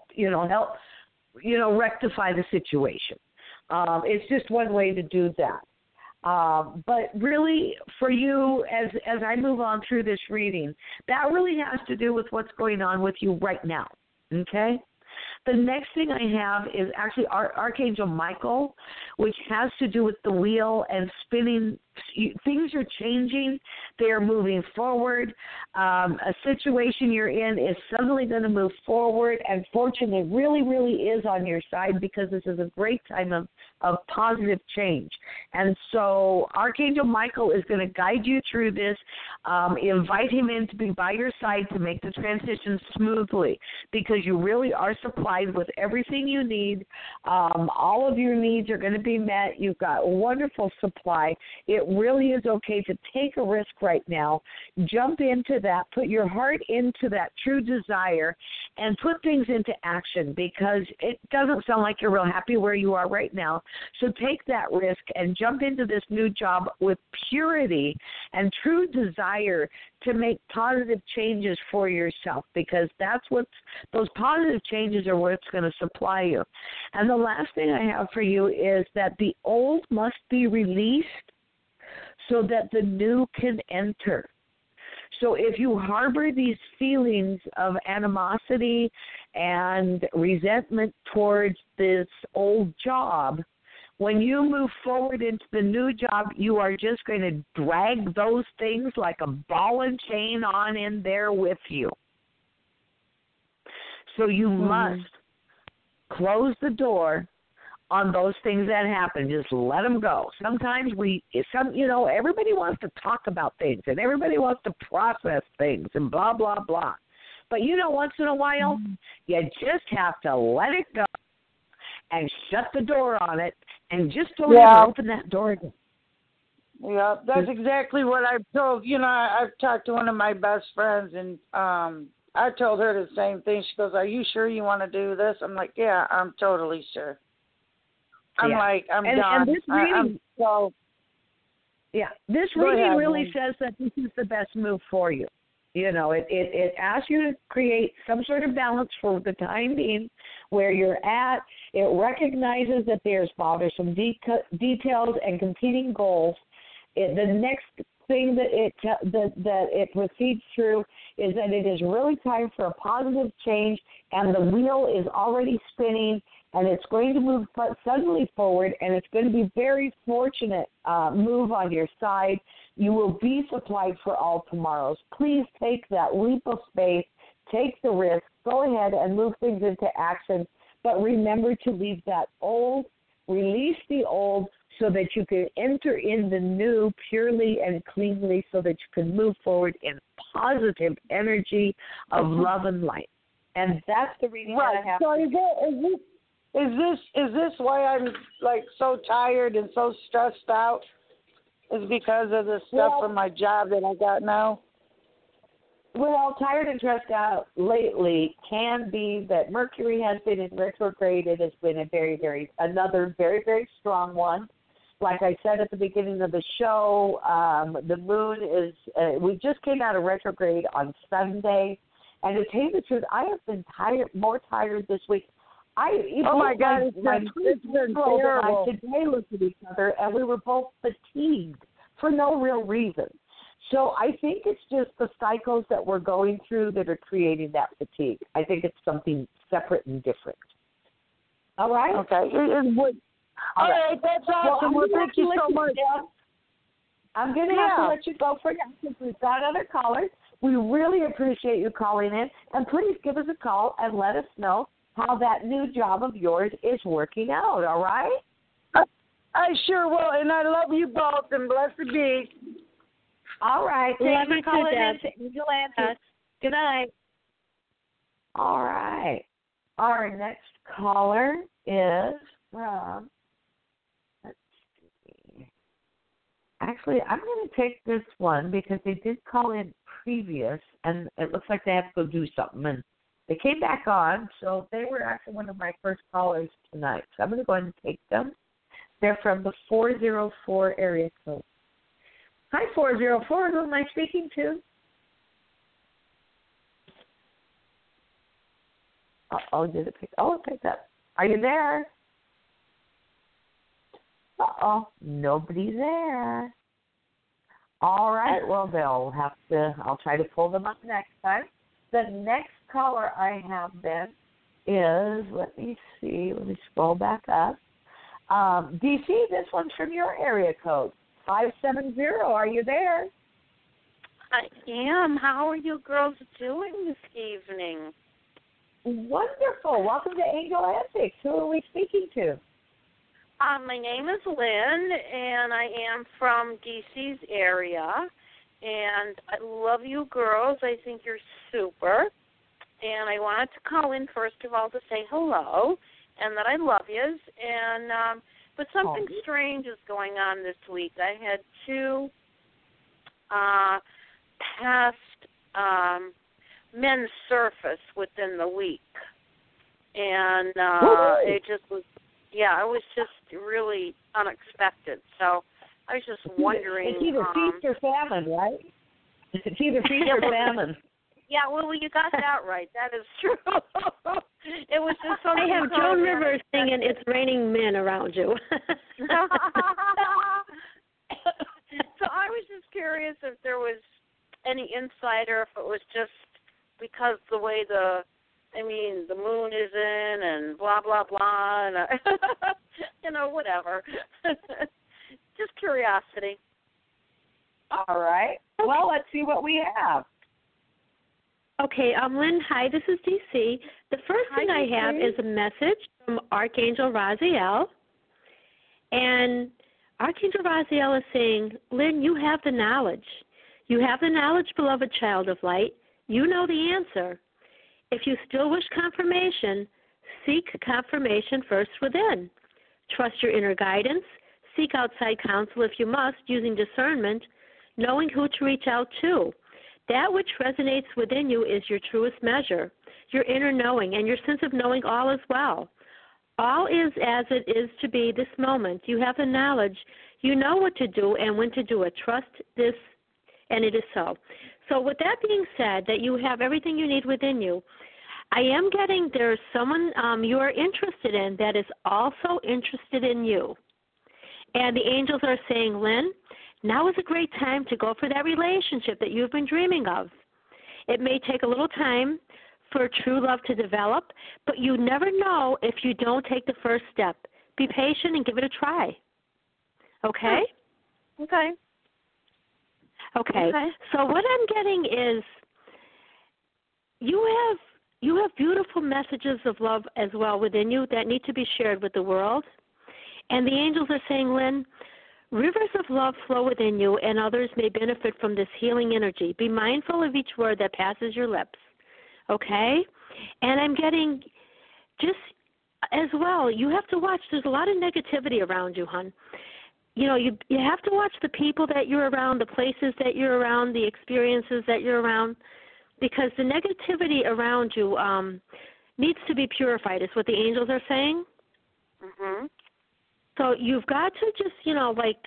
[SPEAKER 2] rectify the situation? It's just one way to do that. But really, for you, as I move on through this reading, that really has to do with what's going on with you right now, okay? The next thing I have is actually Archangel Michael, which has to do with the wheel and spinning. Things are changing. They are moving forward. A situation you're in is suddenly going to move forward, and fortune really, really is on your side because this is a great time of positive change. And so Archangel Michael is going to guide you through this. Invite him in to be by your side to make the transition smoothly because you really are supplied with everything you need. All of your needs are going to be met. You've got a wonderful supply. It really is okay to take a risk right now. Jump into that. Put your heart into that true desire and put things into action because it doesn't sound like you're real happy where you are right now. So take that risk and jump into this new job with purity and true desire to make positive changes for yourself because that's those positive changes are what's going to supply you. And the last thing I have for you is that the old must be released so that the new can enter. So if you harbor these feelings of animosity and resentment towards this old job, when you move forward into the new job, you are just going to drag those things like a ball and chain on in there with you. So you must close the door on those things that happen. Just let them go. Sometimes everybody wants to talk about things and everybody wants to process things and blah, blah, blah. But once in a while, you just have to let it go and shut the door on it and just don't ever open that door again.
[SPEAKER 5] Yeah, that's exactly what I've told. I've talked to one of my best friends, and I told her the same thing. She goes, "Are you sure you want to do this?" I'm like, "Yeah, I'm totally sure." I'm done.
[SPEAKER 2] And this reading, this reading really says that this is the best move for you. It asks you to create some sort of balance for the time being where you're at. It recognizes that there's bothersome details and competing goals. The next thing that it proceeds through is that it is really time for a positive change, and the wheel is already spinning, and it's going to move suddenly forward, and it's going to be very fortunate move on your side. You will be supplied for all tomorrows. Please take that leap of faith, take the risk, go ahead and move things into action, but remember to leave that old, release the old, so that you can enter in the new purely and cleanly so that you can move forward in positive energy of love and light. And that's the reading that I have.
[SPEAKER 5] So is this why I'm so tired and so stressed out? Is because of the stuff from my job that I got now?
[SPEAKER 2] Well, tired and stressed out lately can be that Mercury has been in retrograde. It has been another very, very strong one. Like I said at the beginning of the show, the moon is, we just came out of retrograde on Sunday, And to tell you the truth, I have been more tired this week.
[SPEAKER 5] Oh my God, it's been terrible.
[SPEAKER 2] Today looked at each other, and we were both fatigued for no real reason. So I think it's just the cycles that we're going through that are creating that fatigue. I think it's something separate and different. All right?
[SPEAKER 5] Okay. All right, that's awesome. Well, thank you so much.
[SPEAKER 2] I'm going to have to let you go for now since we've got other callers. We really appreciate you calling in. And please give us a call and let us know how that new job of yours is working out, all right?
[SPEAKER 5] I sure will, and I love you both, and blessed be.
[SPEAKER 2] All right.
[SPEAKER 3] Love you too, Deb.
[SPEAKER 2] Angel Antics. Good night. All right. Our next caller is from, let's see. Actually, I'm going to take this one because they did call in previous, and it looks like they have to go do something. And they came back on, so they were actually one of my first callers tonight. So I'm going to go ahead and take them. They're from the 404 area code. Hi, 404. Who am I speaking to? Did it pick? Oh, it picked up. Are you there? Nobody's there. All right. Well, they'll have to. I'll try to pull them up next time. The next caller I have then is. Let me see. Let me scroll back up. DC. This one's from your area code. 570. Are you there?
[SPEAKER 6] I am. How are you girls doing this evening?
[SPEAKER 2] Wonderful. Welcome to Angel Antics. Who are we speaking to?
[SPEAKER 6] My name is Lynn, and I am from DC's area. And I love you girls. I think you're super. And I wanted to call in, first of all, to say hello and that I love yous. And but something strange is going on this week. I had two past men surface within the week. And it just was, it was just really unexpected. So I was just wondering.
[SPEAKER 2] It's either feast or famine, right? It's either feast or famine.
[SPEAKER 6] Yeah, well, you got that right. That is true. It was just something.
[SPEAKER 3] I have Joan Rivers singing "It's Raining Men Around You."
[SPEAKER 6] So I was just curious if there was any insight or if it was just because the way the moon is in and blah, blah, blah, and whatever. Just curiosity.
[SPEAKER 2] All right. Well, let's see what we have.
[SPEAKER 3] Okay, Lynn, hi, this is DC. The first thing I have is a message from Archangel Raziel. And Archangel Raziel is saying, Lynn, you have the knowledge. You have the knowledge, beloved child of light. You know the answer. If you still wish confirmation, seek confirmation first within. Trust your inner guidance. Seek outside counsel if you must, using discernment, knowing who to reach out to. That which resonates within you is your truest measure, your inner knowing, and your sense of knowing all is well. All is as it is to be this moment. You have the knowledge. You know what to do and when to do it. Trust this, and it is so. So with that being said, that you have everything you need within you, I am getting there's someone you are interested in that is also interested in you. And the angels are saying, Lynn, now is a great time to go for that relationship that you've been dreaming of. It may take a little time for true love to develop, but you never know if you don't take the first step. Be patient and give it a try. Okay?
[SPEAKER 6] Okay.
[SPEAKER 3] Okay. So what I'm getting is you have beautiful messages of love as well within you that need to be shared with the world. And the angels are saying, Lynn, rivers of love flow within you, and others may benefit from this healing energy. Be mindful of each word that passes your lips, okay? And I'm getting just as well, you have to watch. There's a lot of negativity around you, hon. You know, you have to watch the people that you're around, the places that you're around, the experiences that you're around, because the negativity around you needs to be purified, is what the angels are saying.
[SPEAKER 6] Mm-hmm.
[SPEAKER 3] So you've got to just,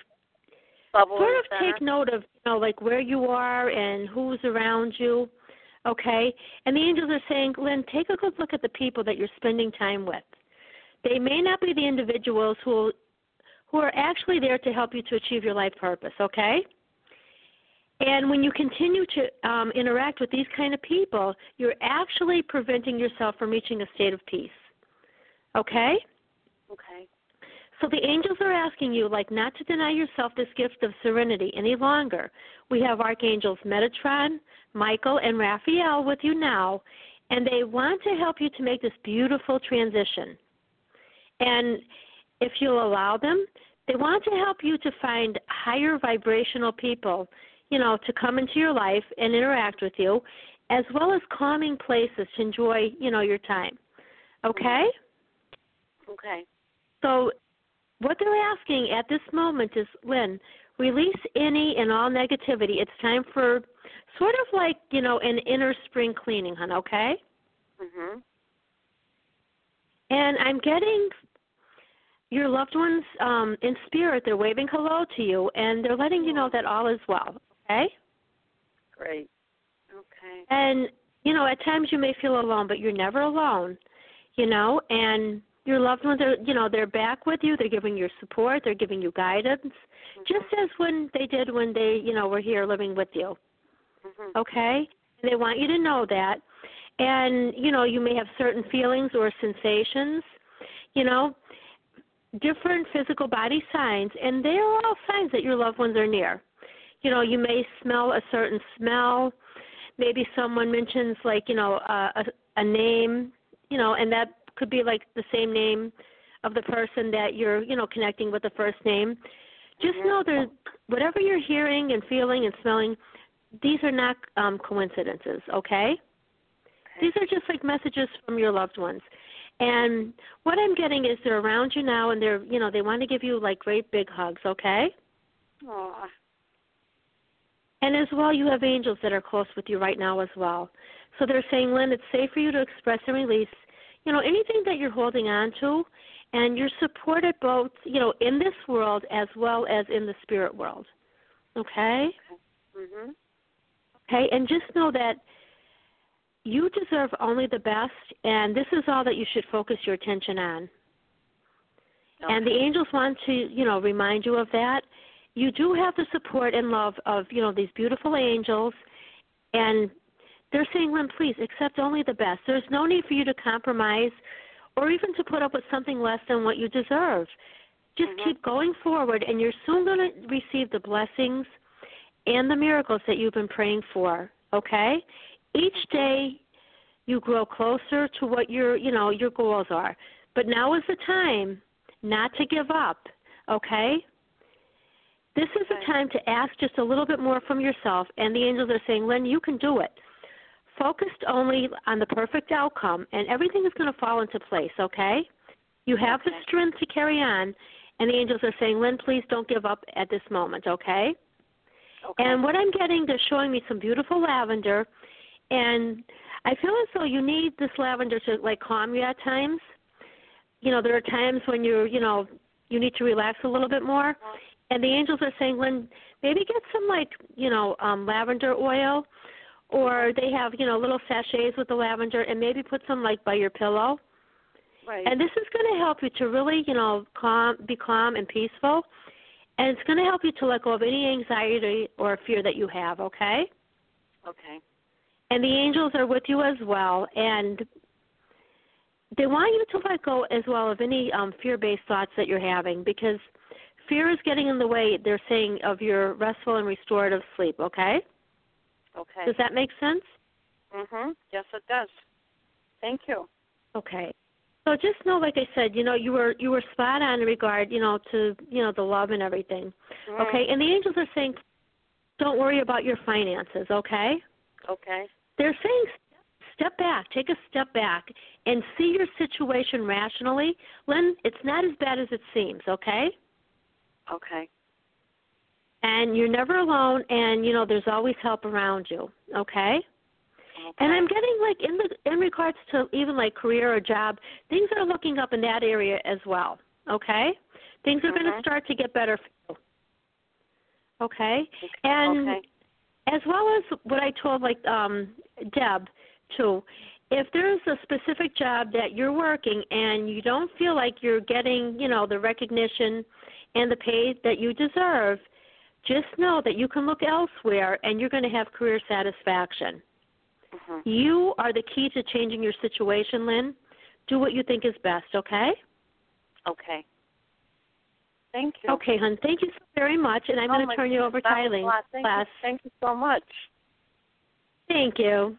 [SPEAKER 6] Bubble
[SPEAKER 3] sort of take note of, like where you are and who's around you, Okay? And the angels are saying, Lynn, take a good look at the people that you're spending time with. They may not be the individuals who are actually there to help you to achieve your life purpose, okay? And when you continue to interact with these kind of people, you're actually preventing yourself from reaching a state of peace, okay?
[SPEAKER 6] Okay.
[SPEAKER 3] So the angels are asking you, like, not to deny yourself this gift of serenity any longer. We have Archangels Metatron, Michael, and Raphael with you now, and they want to help you to make this beautiful transition. And if you'll allow them, they want to help you to find higher vibrational people, to come into your life and interact with you, as well as calming places to enjoy, your time. Okay?
[SPEAKER 6] Okay.
[SPEAKER 3] So what they're asking at this moment is, Lynn, release any and all negativity. It's time for sort of like, an inner spring cleaning, hon, okay?
[SPEAKER 6] Mhm.
[SPEAKER 3] And I'm getting your loved ones in spirit. They're waving hello to you, and they're letting you know that all is well, okay?
[SPEAKER 6] Great. Okay.
[SPEAKER 3] And, at times you may feel alone, but you're never alone, and your loved ones are, they're back with you. They're giving you support. They're giving you guidance, just as when they did when they, were here living with you. Okay? And they want you to know that. And, you may have certain feelings or sensations, different physical body signs, and they are all signs that your loved ones are near. You may smell a certain smell. Maybe someone mentions, like, a name, and that could be like the same name of the person that you're, connecting with the first name. Just know that whatever you're hearing and feeling and smelling, these are not coincidences, okay? These are just like messages from your loved ones. And what I'm getting is they're around you now, and they're, they want to give you like great big hugs, okay?
[SPEAKER 6] Aw.
[SPEAKER 3] And as well, you have angels that are close with you right now as well. So they're saying, Lynn, it's safe for you to express and release, anything that you're holding on to, and you're supported both, in this world as well as in the spirit world. Okay?
[SPEAKER 6] Mhm.
[SPEAKER 3] Okay, and just know that you deserve only the best, and this is all that you should focus your attention on. Okay. And the angels want to, remind you of that. You do have the support and love of, these beautiful angels, and they're saying, Lynn, please accept only the best. There's no need for you to compromise or even to put up with something less than what you deserve. Just keep going forward, and you're soon going to receive the blessings and the miracles that you've been praying for, okay? Each day you grow closer to what your goals are. But now is the time not to give up, okay? This is the time to ask just a little bit more from yourself, and the angels are saying, Lynn, you can do it. Focused only on the perfect outcome, and everything is going to fall into place, okay? You have the strength to carry on, and the angels are saying, Lynn, please don't give up at this moment, okay? And what I'm getting, they're showing me some beautiful lavender, and I feel as though you need this lavender to, like, calm you at times. There are times when you're, you need to relax a little bit more. And the angels are saying, Lynn, maybe get some, like, lavender oil, or they have, little sachets with the lavender, and maybe put some, like, by your pillow.
[SPEAKER 6] Right.
[SPEAKER 3] And this is going to help you to really, be calm and peaceful. And it's going to help you to let go of any anxiety or fear that you have, okay?
[SPEAKER 6] Okay.
[SPEAKER 3] And the angels are with you as well, and they want you to let go as well of any fear-based thoughts that you're having, because fear is getting in the way, they're saying, of your restful and restorative sleep, okay?
[SPEAKER 6] Okay.
[SPEAKER 3] Does that make sense?
[SPEAKER 6] Yes, it does. Thank you.
[SPEAKER 3] Okay. So just know, like I said, you were spot on in regard, to, the love and everything. Okay? And the angels are saying, don't worry about your finances, okay?
[SPEAKER 6] Okay.
[SPEAKER 3] They're saying step back, take a step back, and see your situation rationally. Lynn, it's not as bad as it seems, okay?
[SPEAKER 6] Okay.
[SPEAKER 3] And you're never alone, and, there's always help around you, okay? And I'm getting, like, in regards to even, like, career or job, things are looking up in that area as well, okay? Things are going to start to get better for you, okay? And as well as what I told, like, Deb, too, if there's a specific job that you're working and you don't feel like you're getting, the recognition and the pay that you deserve, just know that you can look elsewhere and you're going to have career satisfaction.
[SPEAKER 6] Mm-hmm.
[SPEAKER 3] You are the key to changing your situation, Lynn. Do what you think is best, okay?
[SPEAKER 6] Okay. Thank you.
[SPEAKER 3] Okay, hon. Thank you so very much, and I'm going to turn you over to Eileen.
[SPEAKER 6] Thank you so much.
[SPEAKER 3] Thank you.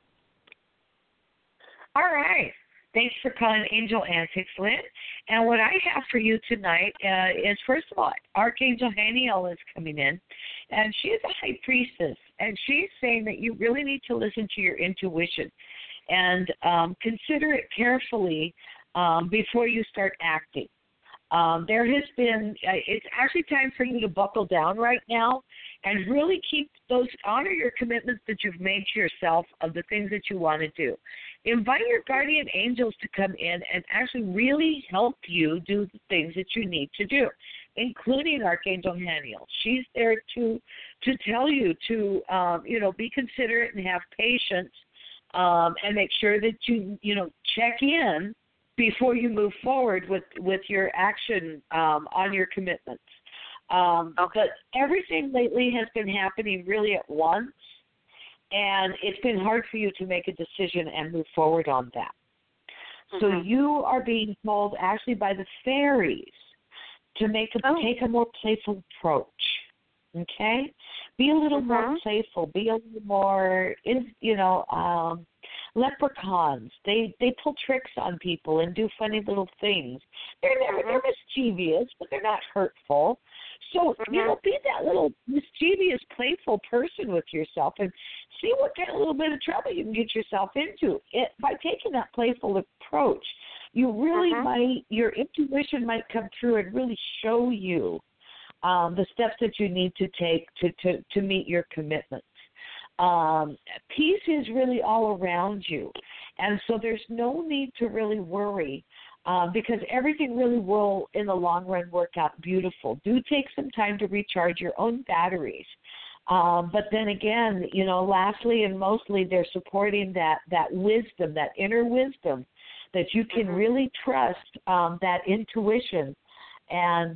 [SPEAKER 2] All right. Thanks for calling Angel Antics, Lynn. And what I have for you tonight is, first of all, Archangel Haniel is coming in, and she is a high priestess, and she's saying that you really need to listen to your intuition and consider it carefully before you start acting. There has been, it's actually time for you to buckle down right now and really honor your commitments that you've made to yourself of the things that you want to do. Invite your guardian angels to come in and actually really help you do the things that you need to do, including Archangel Haniel. She's there to tell you to, be considerate and have patience and make sure that you check in before you move forward with your action on your commitments. But everything lately has been happening really at once, and it's been hard for you to make a decision and move forward on that. Mm-hmm. So you are being told actually by the fairies to take a more playful approach. Okay? Be a little more playful. Be a little more, leprechauns. They pull tricks on people and do funny little things. They're mischievous, but they're not hurtful. So, be that little mischievous, playful person with yourself and see what kind of little bit of trouble you can get yourself into. By taking that playful approach, you really your intuition might come through and really show you the steps that you need to take to meet your commitments. Peace is really all around you, and so there's no need to really worry because everything really will, in the long run, work out beautiful. Do take some time to recharge your own batteries. But then again, lastly and mostly, they're supporting that wisdom, that inner wisdom, that you can really trust that intuition and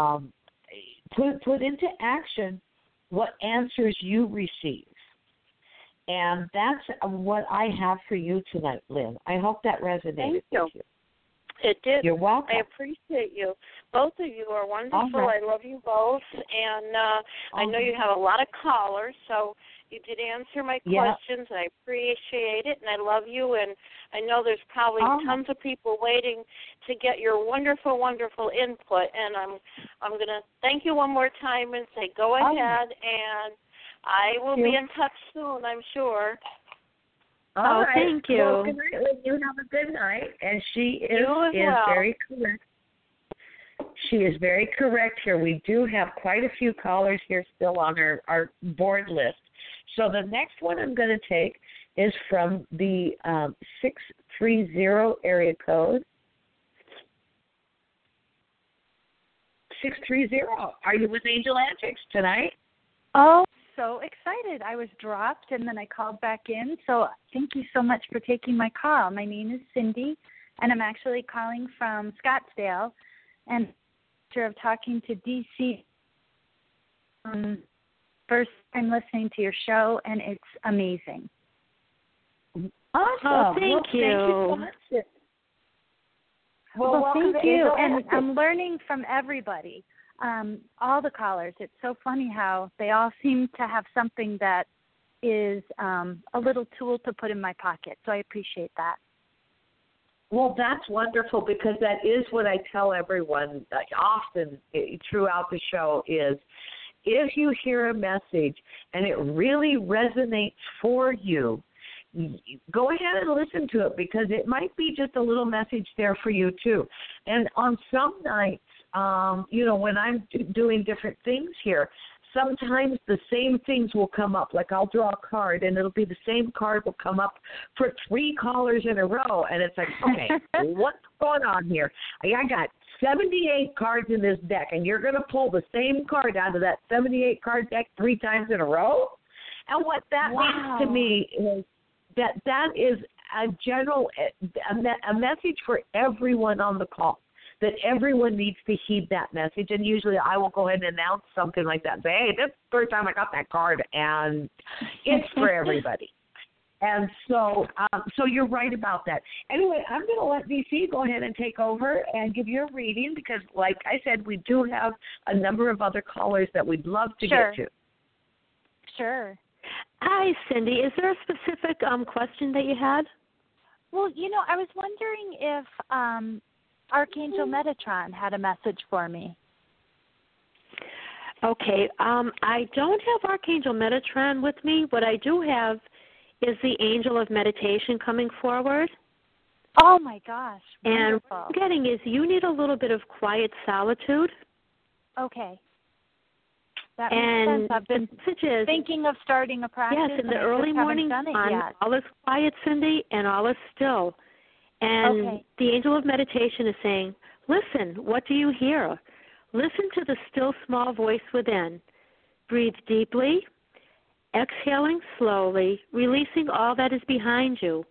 [SPEAKER 2] put into action what answers you receive. And that's what I have for you tonight, Lynn. I hope that resonated with you.
[SPEAKER 6] It did.
[SPEAKER 2] You're welcome.
[SPEAKER 6] I appreciate you. Both of you are wonderful.
[SPEAKER 2] Right.
[SPEAKER 6] I love you both. And I know you have a lot of callers, so you did answer my questions. I appreciate it, and I love you. And I know there's probably tons of people waiting to get your wonderful, wonderful input. And I'm going to thank you one more time and say go ahead, and I will be in touch soon, I'm sure.
[SPEAKER 2] All right.
[SPEAKER 3] Thank you.
[SPEAKER 2] Well, good night. You have a good night. And she is very correct. She is very correct here. We do have quite a few callers here still on our board list. So the next one I'm going to take is from the 630 area code. 630. Are you with Angel Antics tonight?
[SPEAKER 7] Oh, so excited. I was dropped, and then I called back in. So thank you so much for taking my call. My name is Cindy, and I'm actually calling from Scottsdale. And of talking to DC, first time listening to your show, and it's amazing.
[SPEAKER 2] Awesome.
[SPEAKER 3] Oh, thank you.
[SPEAKER 2] Thank you so much.
[SPEAKER 7] Well, thank you. And I'm learning from everybody. All the callers. It's so funny how they all seem to have something that is a little tool to put in my pocket. So I appreciate that.
[SPEAKER 2] Well, that's wonderful because that is what I tell everyone often throughout the show is if you hear a message and it really resonates for you, go ahead and listen to it because it might be just a little message there for you too. And on some nights, when I'm doing different things here, sometimes the same things will come up. Like I'll draw a card, and it'll be the same card will come up for 3 callers in a row. And it's like, okay, what's going on here? I got 78 cards in this deck, and you're going to pull the same card out of that 78 card deck 3 times in a row? And what that means to me is that is a general a message for everyone on the call, that everyone needs to heed that message. And usually I will go ahead and announce something like that and say, hey, this is the first time I got that card, and it's for everybody. And so so you're right about that. Anyway, I'm going to let DC go ahead and take over and give you a reading because, like I said, we do have a number of other callers that we'd love to get to.
[SPEAKER 7] Sure.
[SPEAKER 3] Hi, Cindy. Is there a specific question that you had?
[SPEAKER 7] Well, I was wondering if Archangel Metatron had a message for me.
[SPEAKER 3] Okay. I don't have Archangel Metatron with me. What I do have is the Angel of Meditation coming forward.
[SPEAKER 7] Oh, my gosh. Wonderful.
[SPEAKER 3] And what I'm getting is you need a little bit of quiet solitude.
[SPEAKER 7] Okay. That makes sense. I've been thinking of starting a practice.
[SPEAKER 3] Yes, in the early morning all is quiet, Cindy, and all is still. And the Angel of Meditation is saying, listen, what do you hear? Listen to the still small voice within. Breathe deeply, exhaling slowly, releasing all that is behind you.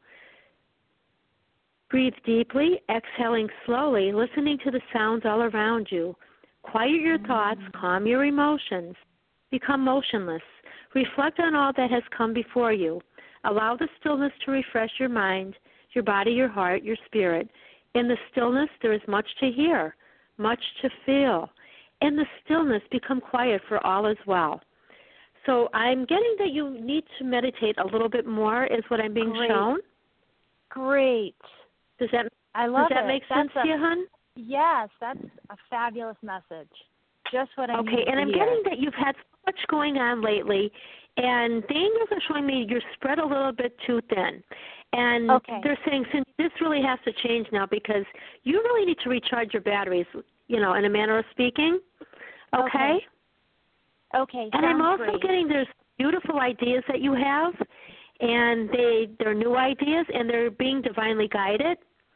[SPEAKER 3] Breathe deeply, exhaling slowly, listening to the sounds all around you. Quiet your thoughts, calm your emotions, become motionless. Reflect on all that has come before you. Allow the stillness to refresh your mind, your body, your heart, your spirit. In the stillness, there is much to hear, much to feel. In the stillness, become quiet, for all is well. So I'm getting that you need to meditate a little bit more is what I'm being shown.
[SPEAKER 7] Great.
[SPEAKER 3] Does that make sense to you, hon?
[SPEAKER 7] Yes, that's a fabulous message. Just what I need to hear.
[SPEAKER 3] Okay, and I'm getting that you've had so much going on lately, and the angels are showing me you're spread a little bit too thin. And they're saying, Cindy, this really has to change now because you really need to recharge your batteries, in a manner of speaking. Okay?
[SPEAKER 7] Okay,
[SPEAKER 3] and I'm also getting there's beautiful ideas that you have, and they're new ideas, and they're being divinely guided.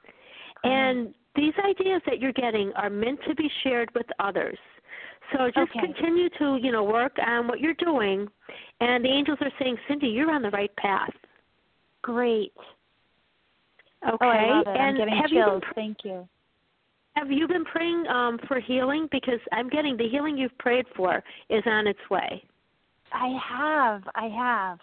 [SPEAKER 3] And these ideas that you're getting are meant to be shared with others. So just continue to, work on what you're doing. And the angels are saying, Cindy, you're on the right path.
[SPEAKER 7] Great.
[SPEAKER 3] Okay.
[SPEAKER 7] Oh, I love it.
[SPEAKER 3] And
[SPEAKER 7] I'm getting chills. Thank you.
[SPEAKER 3] Have you been praying for healing? Because I'm getting the healing you've prayed for is on its way.
[SPEAKER 7] I have.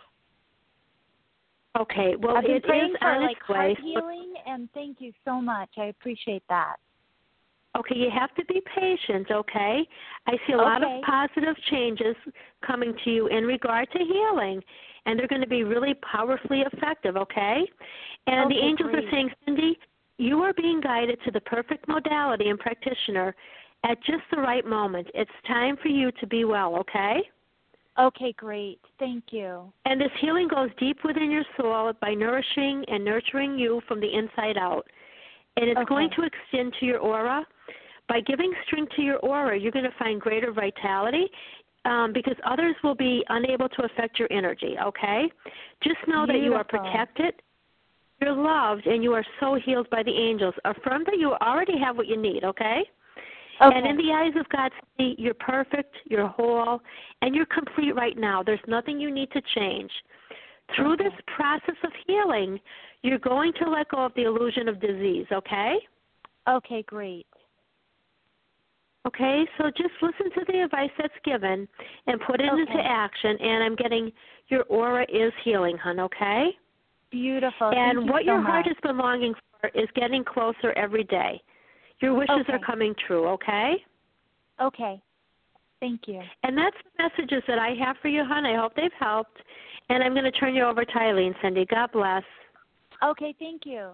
[SPEAKER 3] Okay, well,
[SPEAKER 7] I've been praying for
[SPEAKER 3] on its way.
[SPEAKER 7] Heart healing, and thank you so much. I appreciate that.
[SPEAKER 3] Okay, you have to be patient, okay? I see a lot of positive changes coming to you in regard to healing, and they're going to be really powerfully effective, okay? And the angels are saying, Cindy, you are being guided to the perfect modality and practitioner at just the right moment. It's time for you to be well, okay?
[SPEAKER 7] Okay, great. Thank you.
[SPEAKER 3] And this healing goes deep within your soul by nourishing and nurturing you from the inside out. And it's going to extend to your aura. By giving strength to your aura, you're going to find greater vitality because others will be unable to affect your energy, okay? Just know that you are protected, you're loved, and you are so healed by the angels. Affirm that you already have what you need, okay? And in the eyes of God, you're perfect, you're whole, and you're complete right now. There's nothing you need to change. Through this process of healing, you're going to let go of the illusion of disease, okay?
[SPEAKER 7] Okay, great.
[SPEAKER 3] Okay, so just listen to the advice that's given and put it into action, and I'm getting your aura is healing, hon, okay?
[SPEAKER 7] Beautiful.
[SPEAKER 3] And
[SPEAKER 7] Thank you
[SPEAKER 3] what
[SPEAKER 7] so
[SPEAKER 3] your heart
[SPEAKER 7] much.
[SPEAKER 3] has been longing for is getting closer every day. Your wishes are coming true, okay?
[SPEAKER 7] Okay. Thank you.
[SPEAKER 3] And that's the messages that I have for you, hon. I hope they've helped. And I'm going to turn you over to Eileen, Cindy. God bless.
[SPEAKER 7] Okay, thank you.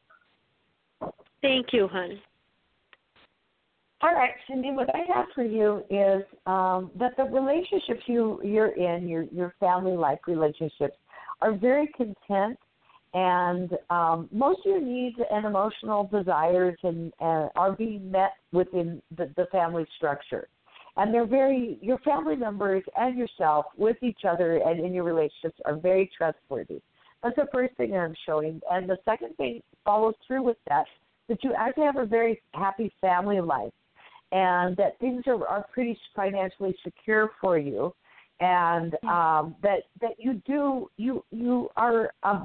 [SPEAKER 3] Thank you, hon.
[SPEAKER 2] All right, Cindy, what I have for you is that the relationships you're in, your family life relationships, are very content, and most of your needs and emotional desires are being met within the family structure. And your family members and yourself with each other and in your relationships are very trustworthy. That's the first thing I'm showing. And the second thing follows through with that you actually have a very happy family life, and that things are pretty financially secure for you, and that you are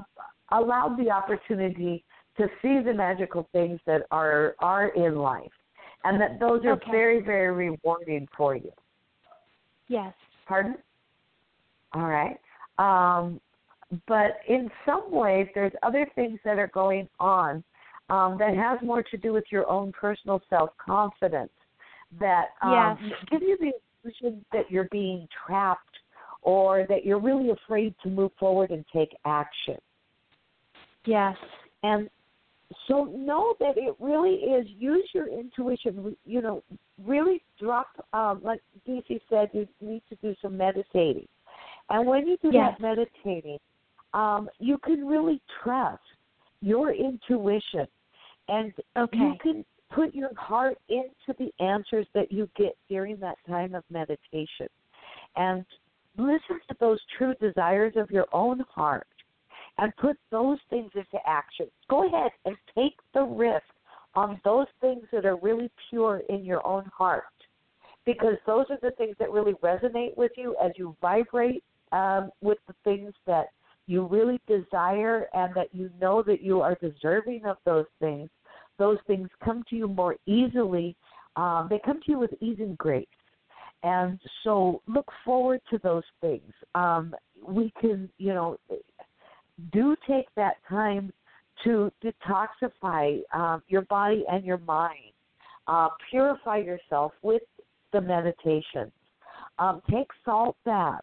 [SPEAKER 2] allowed the opportunity to see the magical things that are in life, and that those are very, very rewarding for you.
[SPEAKER 7] Yes.
[SPEAKER 2] Pardon? All right. But in some ways, there's other things that are going on that has more to do with your own personal self-confidence that give you the illusion that you're being trapped or that you're really afraid to move forward and take action.
[SPEAKER 7] Yes.
[SPEAKER 2] And so know that it really is, use your intuition, really drop, like DC said, you need to do some meditating. And when you do that meditating, you can really trust your intuition. And you can put your heart into the answers that you get during that time of meditation. And listen to those true desires of your own heart and put those things into action. Go ahead and take the risk on those things that are really pure in your own heart, because those are the things that really resonate with you as you vibrate with the things that you really desire and that you know that you are deserving of those things. Those things come to you more easily. They come to you with ease and grace. And so look forward to those things. We can, do take that time to detoxify your body and your mind. Purify yourself with the meditation. Take salt baths.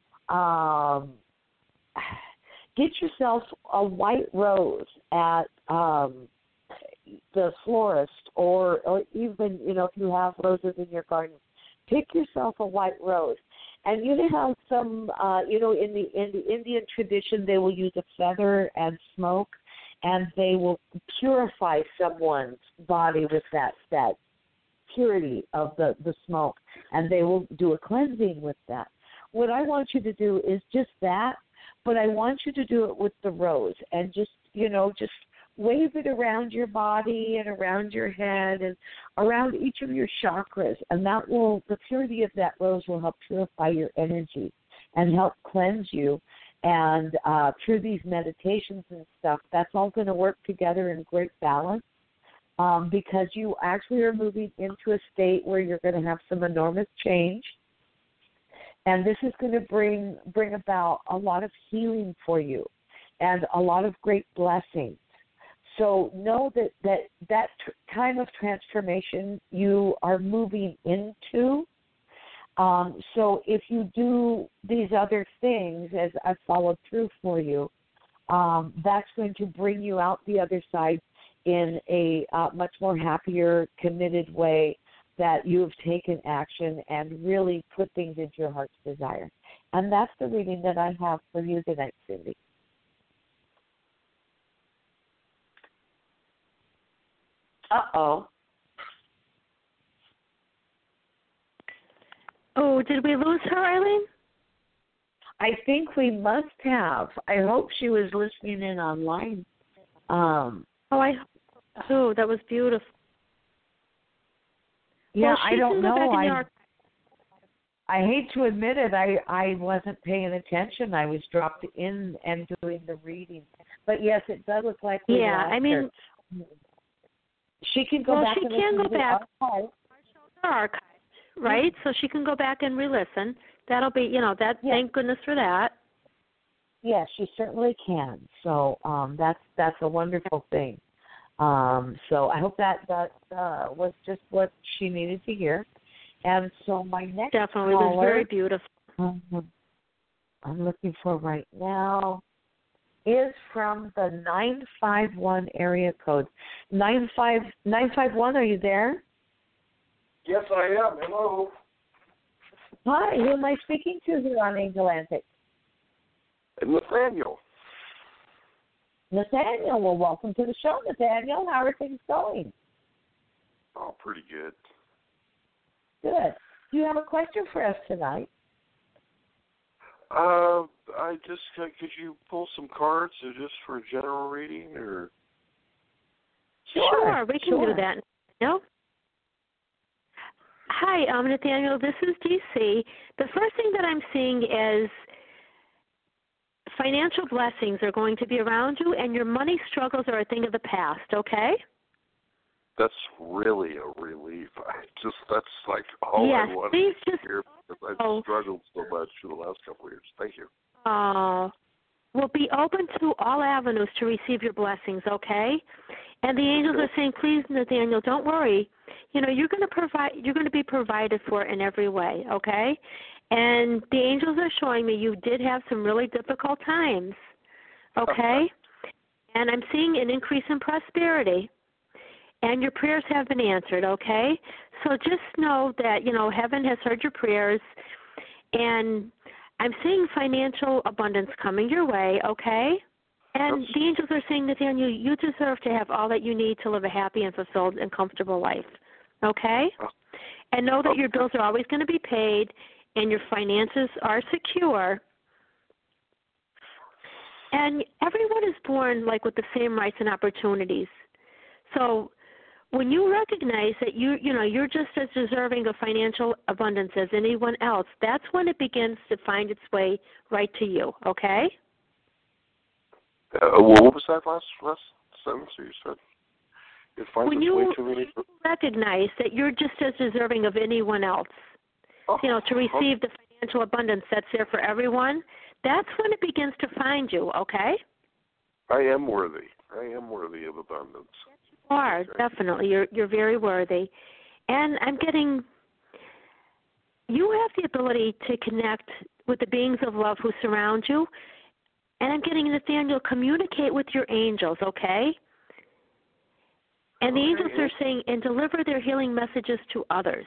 [SPEAKER 2] Get yourself a white rose at the florist, or even, if you have roses in your garden, pick yourself a white rose. And you have some, in the Indian tradition, they will use a feather and smoke, and they will purify someone's body with that purity of the smoke, and they will do a cleansing with that. What I want you to do is just that, but I want you to do it with the rose, and just wave it around your body and around your head and around each of your chakras, and the purity of that rose will help purify your energy and help cleanse you. And through these meditations and stuff, that's all going to work together in great balance, because you actually are moving into a state where you're going to have some enormous change. And this is going to bring about a lot of healing for you and a lot of great blessings. So know that time of transformation you are moving into. So if you do these other things, as I've followed through for you, that's going to bring you out the other side in a much more happier, committed way that you have taken action and really put things into your heart's desire. And that's the reading that I have for you tonight, Cindy. Uh-oh.
[SPEAKER 3] Oh, did we lose her, Eileen?
[SPEAKER 2] I think we must have. I hope she was listening in online.
[SPEAKER 3] That was beautiful.
[SPEAKER 2] Yeah,
[SPEAKER 3] well,
[SPEAKER 2] I don't know.
[SPEAKER 3] I
[SPEAKER 2] hate to admit it. I wasn't paying attention. I was dropped in and doing the reading. But yes, it does look like we lost her. She can go back and listen to the archive.
[SPEAKER 3] Archive, right? So she can go back and re-listen. That'll be, thank goodness for that.
[SPEAKER 2] Yes, she certainly can. So that's a wonderful thing. So I hope that was just what she needed to hear. And so my next
[SPEAKER 3] Definitely,
[SPEAKER 2] caller,
[SPEAKER 3] it was very beautiful.
[SPEAKER 2] I'm looking for right now, is from the 951 area code. 951, are you there?
[SPEAKER 8] Yes, I am. Hello.
[SPEAKER 2] Hi, who am I speaking to here on Angel Antics?
[SPEAKER 8] Nathaniel.
[SPEAKER 2] Nathaniel, well, welcome to the show, Nathaniel. How are things going?
[SPEAKER 8] Oh, pretty good.
[SPEAKER 2] Good. Do you have a question for us tonight?
[SPEAKER 8] Could you pull some cards just for a general reading, or?
[SPEAKER 3] Sure, we can do that. No. Hi, Nathaniel. This is DC. The first thing that I'm seeing is financial blessings are going to be around you, and your money struggles are a thing of the past, okay?
[SPEAKER 8] That's really a relief. That's like all I wanted to hear, because I've struggled so much for the last couple of years. Thank you.
[SPEAKER 3] Well, be open to all avenues to receive your blessings, okay? And the angels are saying, please, Nathaniel, don't worry. You know, you're going to be provided for in every way, okay? And the angels are showing me you did have some really difficult times, okay? And I'm seeing an increase in prosperity. And your prayers have been answered, okay? So just know that, you know, heaven has heard your prayers. And I'm seeing financial abundance coming your way, okay? And the angels are saying, Nathaniel, you deserve to have all that you need to live a happy and fulfilled and comfortable life, okay? And know that your bills are always going to be paid and your finances are secure. And everyone is born, like, with the same rights and opportunities. So when you recognize that you're just as deserving of financial abundance as anyone else, that's when it begins to find its way right to you, okay?
[SPEAKER 8] What was that last sentence you said? It finds
[SPEAKER 3] when
[SPEAKER 8] its
[SPEAKER 3] you
[SPEAKER 8] way to me.
[SPEAKER 3] Recognize that you're just as deserving of anyone else, to receive the financial abundance that's there for everyone, that's when it begins to find you, okay?
[SPEAKER 8] I am worthy. I am worthy of abundance.
[SPEAKER 3] You are, definitely. You're very worthy. And I'm getting, you have the ability to connect with the beings of love who surround you. And I'm getting, Nathaniel, communicate with your angels, okay? And the angels are saying, and deliver their healing messages to others.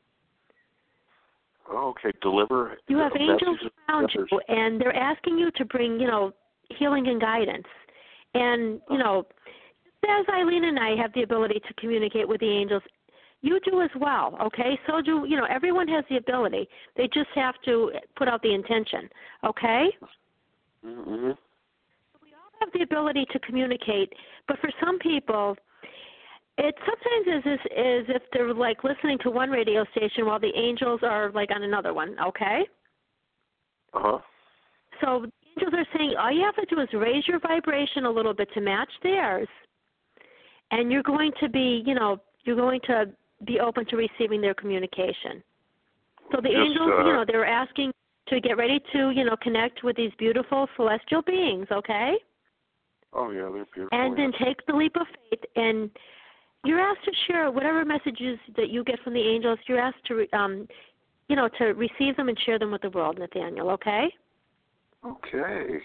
[SPEAKER 8] Okay, deliver.
[SPEAKER 3] You have angels around you, and they're asking you to bring, healing and guidance. And, as Eileen and I have the ability to communicate with the angels, you do as well, okay? So do, everyone has the ability. They just have to put out the intention, okay?
[SPEAKER 8] Mm-hmm.
[SPEAKER 3] We all have the ability to communicate, but for some people, it sometimes is if they're like listening to one radio station while the angels are like on another one, okay?
[SPEAKER 8] Uh-huh.
[SPEAKER 3] So the angels are saying all you have to do is raise your vibration a little bit to match theirs, and you're going to be, you're going to be open to receiving their communication. So the angels, they're asking to get ready to, connect with these beautiful celestial beings, okay?
[SPEAKER 8] Oh, yeah, they're beautiful.
[SPEAKER 3] And then take the leap of faith, and you're asked to share whatever messages that you get from the angels. You're asked to, to receive them and share them with the world, Nathaniel, okay?
[SPEAKER 8] Okay.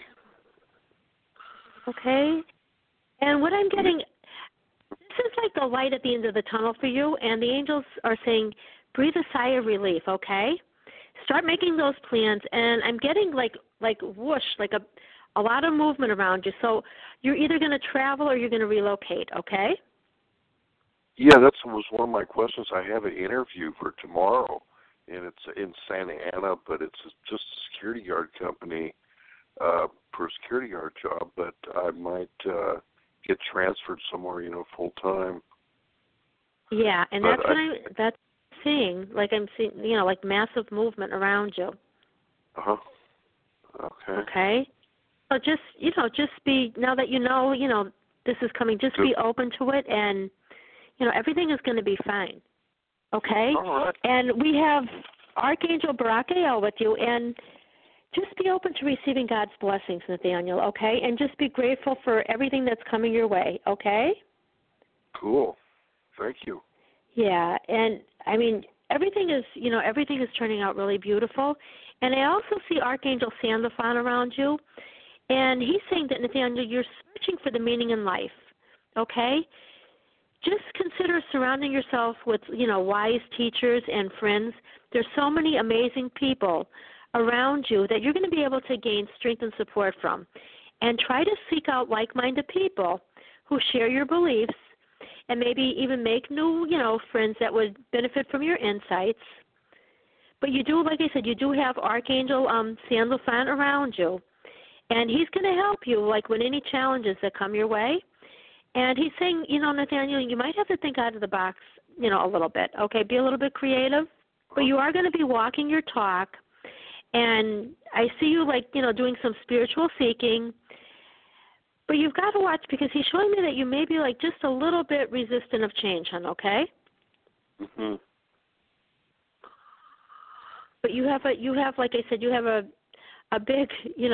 [SPEAKER 3] Okay. And what I'm getting, this is like the light at the end of the tunnel for you, and the angels are saying, breathe a sigh of relief, okay? Start making those plans, and I'm getting like whoosh, like a lot of movement around you. So you're either going to travel or you're going to relocate, okay?
[SPEAKER 8] Yeah, that was one of my questions. I have an interview for tomorrow, and it's in Santa Ana, but it's just a security guard company for a security guard job, but I might get transferred somewhere, full time.
[SPEAKER 3] Yeah, and that's seeing, like I'm seeing, like massive movement around you.
[SPEAKER 8] Uh-huh. Okay.
[SPEAKER 3] Okay. So just be, now that this is coming, just be open to it, and, everything is going to be fine. Okay?
[SPEAKER 8] All right.
[SPEAKER 3] And we have Archangel Barachiel with you, and just be open to receiving God's blessings, Nathaniel, okay? And just be grateful for everything that's coming your way, okay?
[SPEAKER 8] Cool. Thank you.
[SPEAKER 3] Yeah, and I mean, everything is turning out really beautiful. And I also see Archangel Sandalphon around you, and he's saying that, Nathaniel, you're searching for the meaning in life, okay? Just consider surrounding yourself with, wise teachers and friends. There's so many amazing people around you that you're going to be able to gain strength and support from. And try to seek out like-minded people who share your beliefs, and maybe even make new, friends that would benefit from your insights. But you do, like I said, you do have Archangel Sandalphon around you. And he's going to help you, like, with any challenges that come your way. And he's saying, Nathaniel, you might have to think out of the box, a little bit, okay? Be a little bit creative. But you are going to be walking your talk. And I see you like, doing some spiritual seeking. But you've got to watch because he's showing me that you may be like just a little bit resistant of change, hon, okay?
[SPEAKER 8] Mhm.
[SPEAKER 3] But you have like I said, you have a big,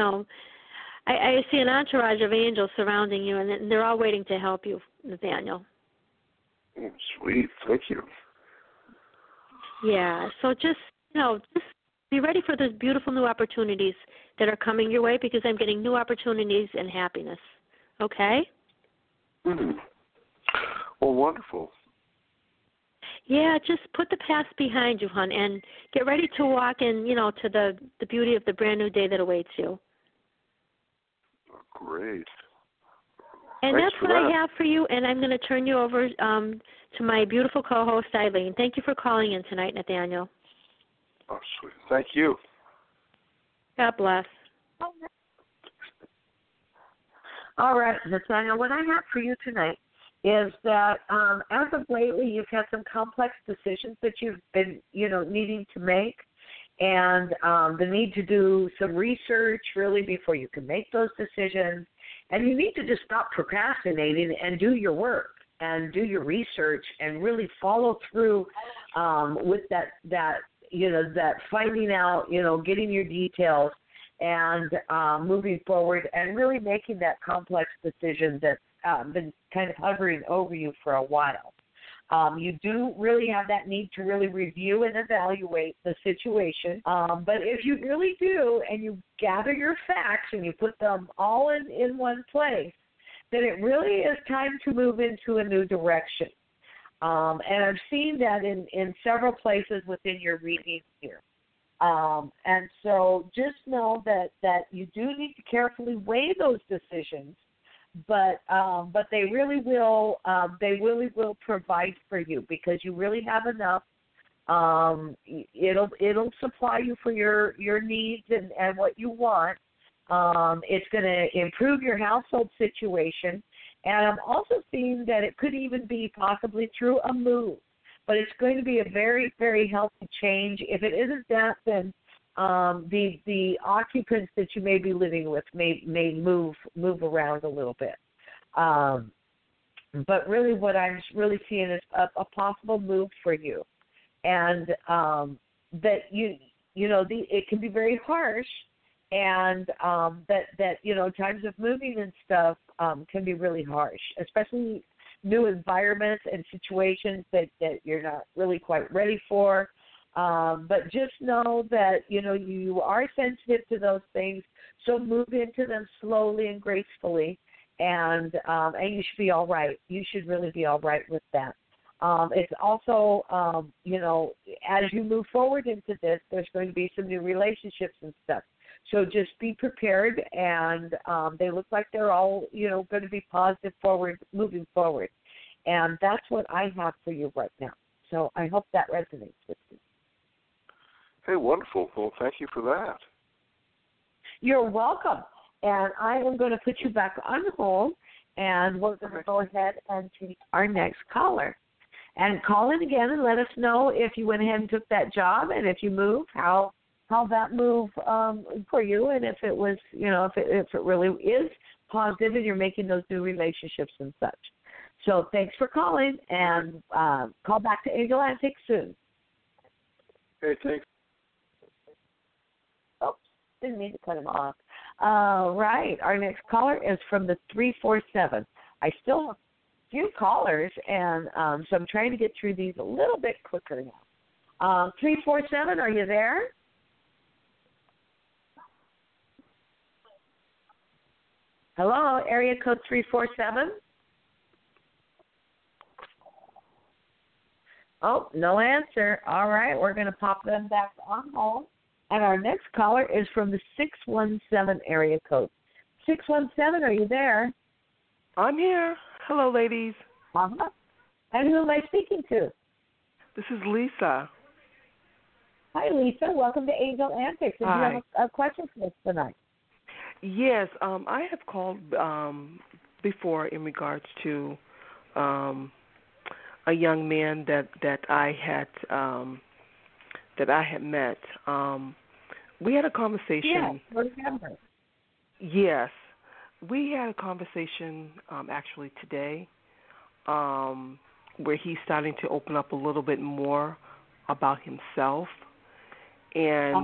[SPEAKER 3] I see an entourage of angels surrounding you, and they're all waiting to help you, Nathaniel.
[SPEAKER 8] Sweet, thank you.
[SPEAKER 3] Yeah, so just be ready for those beautiful new opportunities that are coming your way because I'm getting new opportunities and happiness. Okay?
[SPEAKER 8] Mm-hmm. Well, wonderful.
[SPEAKER 3] Yeah, just put the past behind you, hon, and get ready to walk in, to the beauty of the brand new day that awaits you.
[SPEAKER 8] Great.
[SPEAKER 3] And
[SPEAKER 8] Thanks
[SPEAKER 3] that's what I have for you, and I'm going to turn you over to my beautiful co-host, Eileen. Thank you for calling in tonight, Nathaniel.
[SPEAKER 8] Oh, sweet. Thank you.
[SPEAKER 3] God bless.
[SPEAKER 2] All right, Nathaniel, what I have for you tonight is that as of lately you've had some complex decisions that you've been, needing to make, and the need to do some research really before you can make those decisions. And you need to just stop procrastinating and do your work and do your research and really follow through with that finding out, getting your details and moving forward and really making that complex decision that's been kind of hovering over you for a while. You do really have that need to really review and evaluate the situation. But if you really do and you gather your facts and you put them all in one place, then it really is time to move into a new direction. And I've seen that in several places within your reading here. And so just know that you do need to carefully weigh those decisions, but they really will provide for you because you really have enough. It'll supply you for your needs and what you want. It's going to improve your household situation, and I'm also seeing that it could even be possibly through a move. But it's going to be a very, very healthy change. If it isn't that, then the occupants that you may be living with may move around a little bit. But really what I'm really seeing is a possible move for you. And that it can be very harsh, and that times of moving and stuff can be really harsh, especially new environments and situations that you're not really quite ready for. But just know that, you are sensitive to those things, so move into them slowly and gracefully, and you should be all right. You should really be all right with that. It's also, as you move forward into this, there's going to be some new relationships and stuff. So just be prepared, and they look like they're all, going to be positive moving forward. And that's what I have for you right now. So I hope that resonates with you.
[SPEAKER 8] Hey, wonderful. Well, thank you for that.
[SPEAKER 2] You're welcome. And I am going to put you back on hold, and we're going to go ahead and take our next caller. And call in again and let us know if you went ahead and took that job, and if you moved, how that move for you, and if it was, if it really is positive and you're making those new relationships and such. So thanks for calling, and call back to Angel Antics soon.
[SPEAKER 8] Hey, thanks.
[SPEAKER 2] Oh, didn't mean to cut him off. Right, our next caller is from the 347. I still have a few callers, and so I'm trying to get through these a little bit quicker now. 347, are you there? Hello, area code 347. Oh, no answer. All right, we're going to pop them back on hold. And our next caller is from the 617 area code. 617, are you there?
[SPEAKER 9] I'm here. Hello, ladies.
[SPEAKER 2] Uh-huh. And who am I speaking to?
[SPEAKER 9] This is Lisa.
[SPEAKER 2] Hi, Lisa. Welcome to Angel Antics. Do you have a question for us tonight?
[SPEAKER 9] Yes, I have called before in regards to a young man that I had met. we had a conversation.
[SPEAKER 2] Yes, remember.
[SPEAKER 9] Yes, we had a conversation actually today, where he's starting to open up a little bit more about himself, and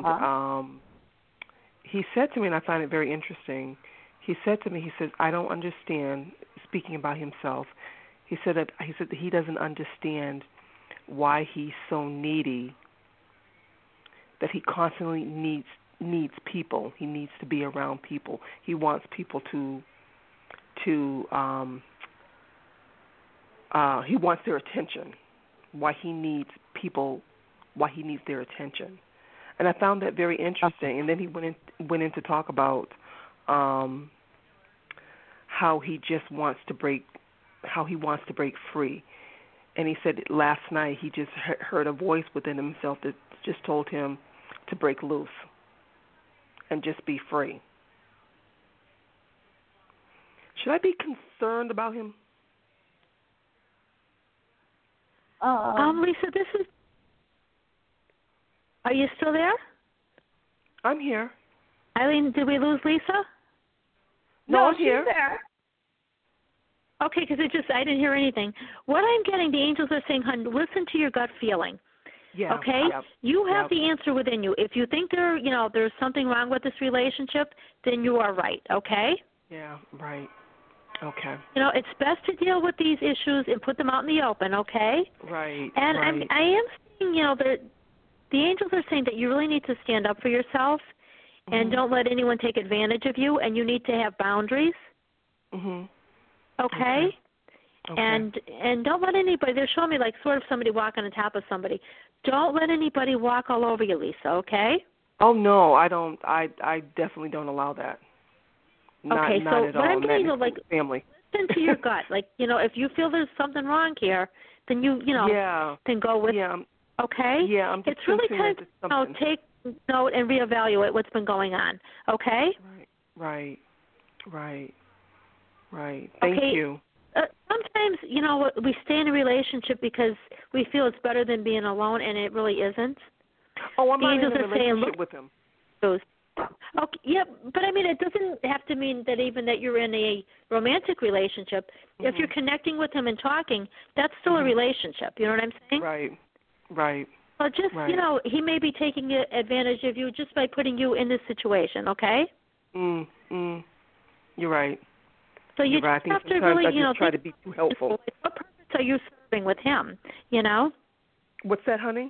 [SPEAKER 9] he said to me, and I find it very interesting. He said to me, he said, "I don't understand." Speaking about himself, he said that he doesn't understand why he's so needy. That he constantly needs people. He needs to be around people. He wants people to he wants their attention. Why he needs people? Why he needs their attention? And I found that very interesting. And then he went in to talk about how he just wants to break free. And he said last night he just heard a voice within himself that just told him to break loose and just be free. Should I be concerned about him?
[SPEAKER 3] Lisa, this is... Are you still there?
[SPEAKER 9] I'm here.
[SPEAKER 3] Eileen, did we lose Lisa?
[SPEAKER 9] No, I'm here.
[SPEAKER 2] She's there.
[SPEAKER 3] Okay, because I didn't hear anything. What I'm getting, the angels are saying, hon, listen to your gut feeling.
[SPEAKER 9] Yeah.
[SPEAKER 3] Okay?
[SPEAKER 9] Yep,
[SPEAKER 3] you have
[SPEAKER 9] yep.
[SPEAKER 3] the answer within you. If you think there's something wrong with this relationship, then you are right, okay?
[SPEAKER 9] Yeah, right. Okay.
[SPEAKER 3] It's best to deal with these issues and put them out in the open, okay?
[SPEAKER 9] Right.
[SPEAKER 3] And
[SPEAKER 9] right.
[SPEAKER 3] I am saying, the angels are saying that you really need to stand up for yourself and don't let anyone take advantage of you, and you need to have boundaries.
[SPEAKER 9] Mhm.
[SPEAKER 3] Okay?
[SPEAKER 9] Okay.
[SPEAKER 3] And don't let anybody, they're showing me like sort of somebody walking on top of somebody. Don't let anybody walk all over you, Lisa, okay?
[SPEAKER 9] Oh, no, I don't. I definitely don't allow that. Not,
[SPEAKER 3] okay,
[SPEAKER 9] not
[SPEAKER 3] so
[SPEAKER 9] at
[SPEAKER 3] what
[SPEAKER 9] all.
[SPEAKER 3] I'm getting
[SPEAKER 9] like family.
[SPEAKER 3] Listen to your gut. Like, if you feel there's something wrong here, then then go with okay?
[SPEAKER 9] Yeah, I'm just
[SPEAKER 3] it's really time to take note and reevaluate what's been going on, okay?
[SPEAKER 9] Right. Thank you.
[SPEAKER 3] Sometimes, we stay in a relationship because we feel it's better than being alone, and it really isn't.
[SPEAKER 9] Oh, I'm
[SPEAKER 3] the
[SPEAKER 9] not
[SPEAKER 3] angels
[SPEAKER 9] in a
[SPEAKER 3] are saying,
[SPEAKER 9] relationship
[SPEAKER 3] look,
[SPEAKER 9] with him.
[SPEAKER 3] Okay, yeah, but I mean, it doesn't have to mean that even that you're in a romantic relationship.
[SPEAKER 9] Mm-hmm.
[SPEAKER 3] If you're connecting with him and talking, that's still a relationship. You know what I'm saying?
[SPEAKER 9] Right.
[SPEAKER 3] Well, just, he may be taking advantage of you just by putting you in this situation, okay?
[SPEAKER 9] You're right.
[SPEAKER 3] So you
[SPEAKER 9] right.
[SPEAKER 3] just have to
[SPEAKER 9] really,
[SPEAKER 3] I just
[SPEAKER 9] try to be too helpful.
[SPEAKER 3] What purpose are you serving with him,
[SPEAKER 9] What's that, honey?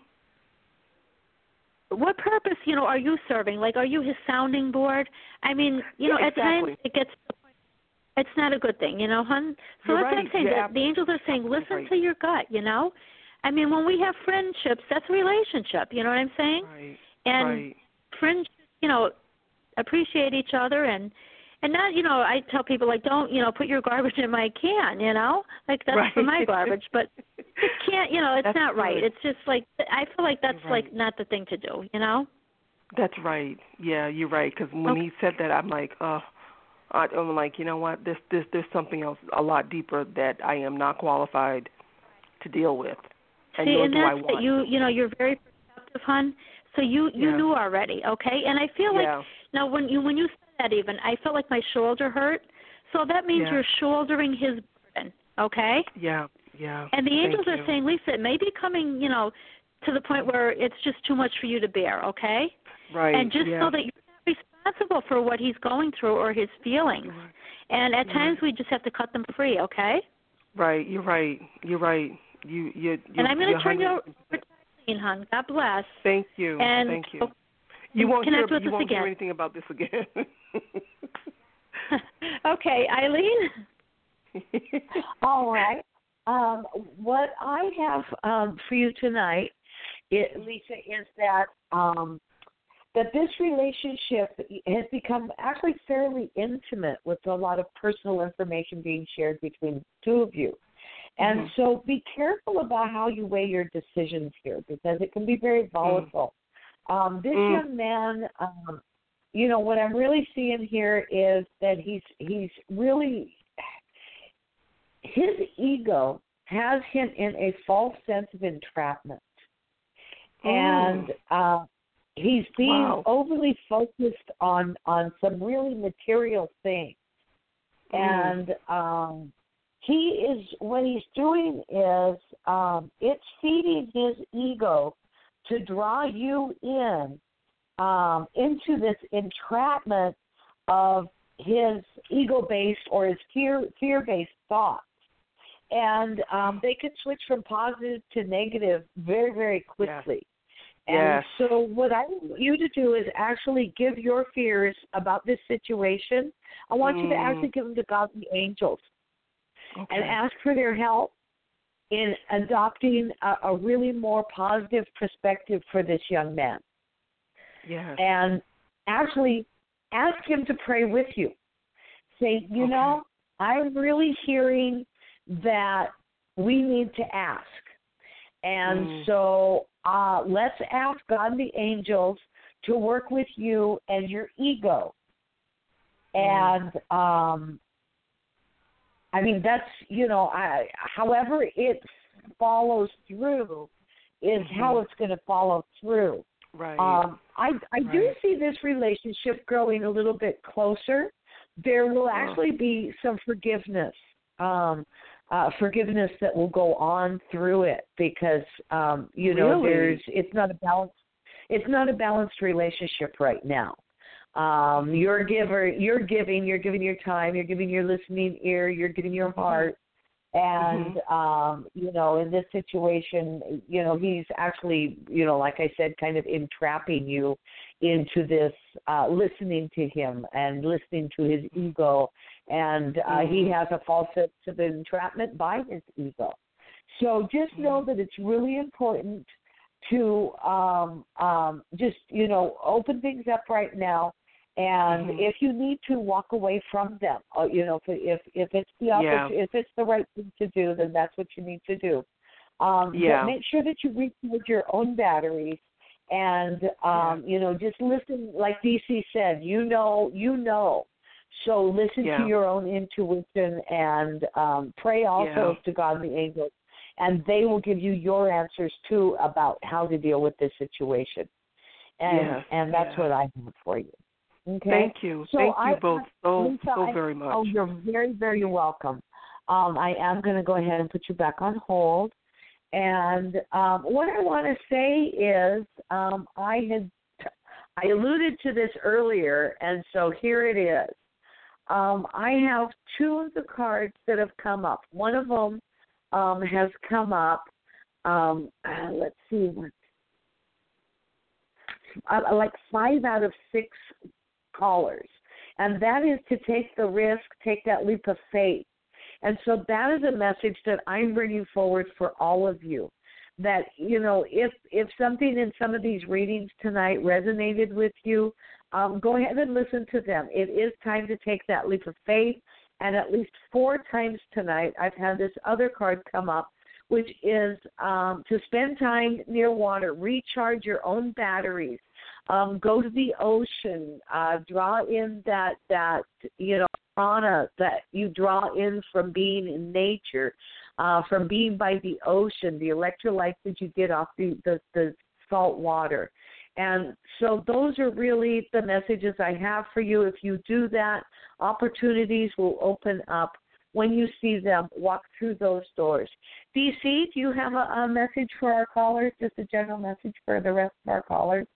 [SPEAKER 3] What purpose, are you serving? Like, are you his sounding board? I mean, at times it gets to the point it's not a good thing, hon? So
[SPEAKER 9] You're
[SPEAKER 3] that's what I'm saying.
[SPEAKER 9] Yeah,
[SPEAKER 3] the angels are saying, listen to your gut, I mean, when we have friendships, that's a relationship, you know what I'm saying?
[SPEAKER 9] Right.
[SPEAKER 3] And friends, appreciate each other and not, I tell people, like, don't, put your garbage in my can, like that's for my garbage, but you can't, it's
[SPEAKER 9] that's
[SPEAKER 3] not right.
[SPEAKER 9] good.
[SPEAKER 3] It's just like, I feel like that's like not the thing to do,
[SPEAKER 9] That's right. Yeah, you're right. Because when he said that, I'm like, I'm like, you know what? There's something else a lot deeper that I am not qualified to deal with. And
[SPEAKER 3] see,
[SPEAKER 9] nor
[SPEAKER 3] and
[SPEAKER 9] do
[SPEAKER 3] that's
[SPEAKER 9] I want.
[SPEAKER 3] you're very perceptive, hon. So you knew already, okay? And I feel like now when you said that, even I felt like my shoulder hurt. So that means you're shouldering his burden, okay?
[SPEAKER 9] Yeah.
[SPEAKER 3] And the angels are saying, Lisa, it may be coming, to the point where it's just too much for you to bear, okay?
[SPEAKER 9] Right.
[SPEAKER 3] And just know that you're not responsible for what he's going through or his feelings. And at times we just have to cut them free, okay?
[SPEAKER 9] Right. You're right.
[SPEAKER 3] And I'm going to turn you over to Eileen, hon. God bless.
[SPEAKER 9] Thank you.
[SPEAKER 3] And
[SPEAKER 9] thank you. You won't hear
[SPEAKER 3] again.
[SPEAKER 9] anything about this again.
[SPEAKER 3] Okay, Eileen.
[SPEAKER 2] All right. What I have for you tonight, Lisa, is that that this relationship has become actually fairly intimate with a lot of personal information being shared between the two of you. And so be careful about how you weigh your decisions here because it can be very volatile. This young man, what I'm really seeing here is that he's really, his ego has him in a false sense of entrapment. And He's being
[SPEAKER 9] wow.
[SPEAKER 2] overly focused on some really material things. And what he's doing is it's feeding his ego to draw you into this entrapment of his ego-based or his fear-based thoughts. And they can switch from positive to negative very, very quickly.
[SPEAKER 9] Yes.
[SPEAKER 2] And so what I want you to do is actually give your fears about this situation. I want you to actually give them to godly angels and ask for their help in adopting a really more positive perspective for this young man.
[SPEAKER 9] Yes.
[SPEAKER 2] And actually ask him to pray with you. Say, you know, I'm really hearing that we need to ask. And so let's ask God and the angels to work with you and your ego. And, I mean, that's, you know, however it follows through is how it's going to follow through.
[SPEAKER 9] Right.
[SPEAKER 2] I do see this relationship growing a little bit closer. There will actually be some forgiveness. Forgiveness that will go on through it because you know it's not a balanced relationship right now. You're giving your time, you're giving your listening ear, you're giving your heart, and you know, in this situation, you know, he's actually, you know, like I said, kind of entrapping you into this listening to him and listening to his ego. And he has a false sense of entrapment by his ego. So just know that it's really important to just, you know, open things up right now. And if you need to walk away from them, you know, if it's if it's the right thing to do, then that's what you need to do. But make sure that you recharge your own batteries. And, you know, just listen, like DC said, you know. So listen to your own intuition and pray also to God and the angels. And they will give you your answers, too, about how to deal with this situation. And that's what I have for you. Okay?
[SPEAKER 9] Thank you.
[SPEAKER 2] So
[SPEAKER 9] Thank you both so
[SPEAKER 2] Lisa,
[SPEAKER 9] very much.
[SPEAKER 2] Oh, you're very, very welcome. I am going to go ahead and put you back on hold. And what I want to say is I alluded to this earlier, and so here it is. I have two of the cards that have come up. One of them has come up, let's see, like 5 out of 6 callers. And that is to take the risk, take that leap of faith. And so that is a message that I'm bringing forward for all of you. That, you know, if something in some of these readings tonight resonated with you, go ahead and listen to them. It is time to take that leap of faith. And at least 4 times tonight, I've had this other card come up, which is to spend time near water, recharge your own batteries, go to the ocean, draw in that you know, prana that you draw in from being in nature, from being by the ocean, the electrolytes that you get off the salt water. And so those are really the messages I have for you. If you do that, opportunities will open up. When you see them, walk through those doors. DC, do you have a message for our callers, just a general message for the rest of our callers?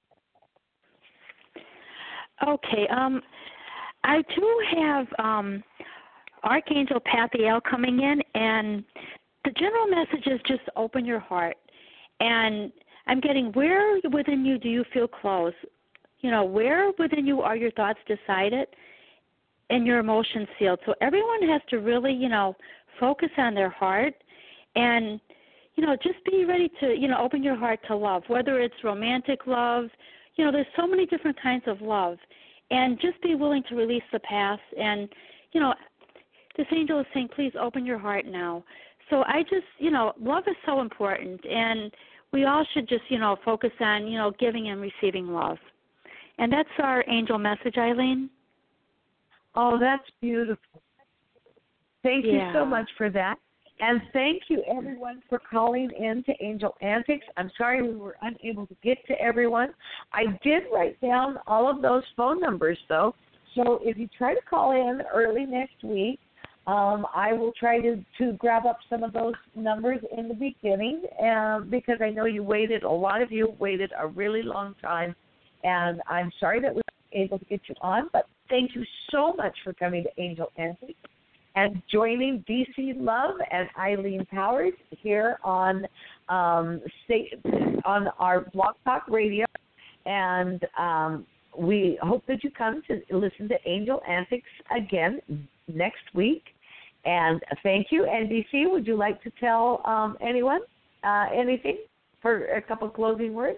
[SPEAKER 3] Okay. I do have Archangel Pathiel coming in, and the general message is just open your heart. And I'm getting, where within you do you feel close? You know, where within you are your thoughts decided and your emotions sealed? So everyone has to really, you know, focus on their heart and, you know, just be ready to, you know, open your heart to love, whether it's romantic love. You know, there's so many different kinds of love. And just be willing to release the past. And, you know, this angel is saying, please open your heart now. So I just, you know, love is so important. And we all should just, you know, focus on, you know, giving and receiving love. And that's our angel message, Eileen.
[SPEAKER 2] Oh, that's beautiful. Thank you so much for that. And thank you, everyone, for calling in to Angel Antics. I'm sorry we were unable to get to everyone. I did write down all of those phone numbers, though. So if you try to call in early next week, I will try to grab up some of those numbers in the beginning because I know a lot of you waited a really long time, and I'm sorry that we weren't able to get you on, but thank you so much for coming to Angel Antics and joining DC Love and Eileen Powers here on our Blog Talk Radio. And we hope that you come to listen to Angel Antics again next week. And thank you. And DC, would you like to tell anyone anything for a couple of closing words?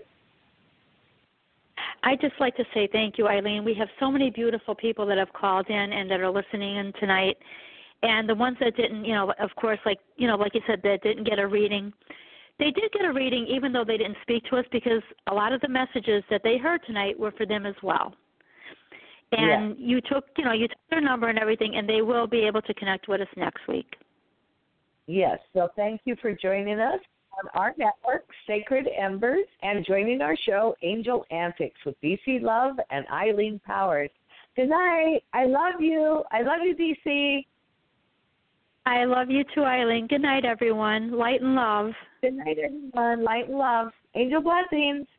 [SPEAKER 3] I'd just like to say thank you, Eileen. We have so many beautiful people that have called in and that are listening in tonight. And the ones that didn't, of course, like you said, that didn't get a reading, they did get a reading even though they didn't speak to us because a lot of the messages that they heard tonight were for them as well. And you took their number and everything, and they will be able to connect with us next week.
[SPEAKER 2] Yes. So thank you for joining us on our network, Sacred Embers, and joining our show, Angel Antics, with DC Love and Eileen Powers. Good night. I love you. I love you, DC.
[SPEAKER 3] I love you too, Eileen. Good night, everyone. Light and love.
[SPEAKER 2] Good night, everyone. Light and love. Angel blessings.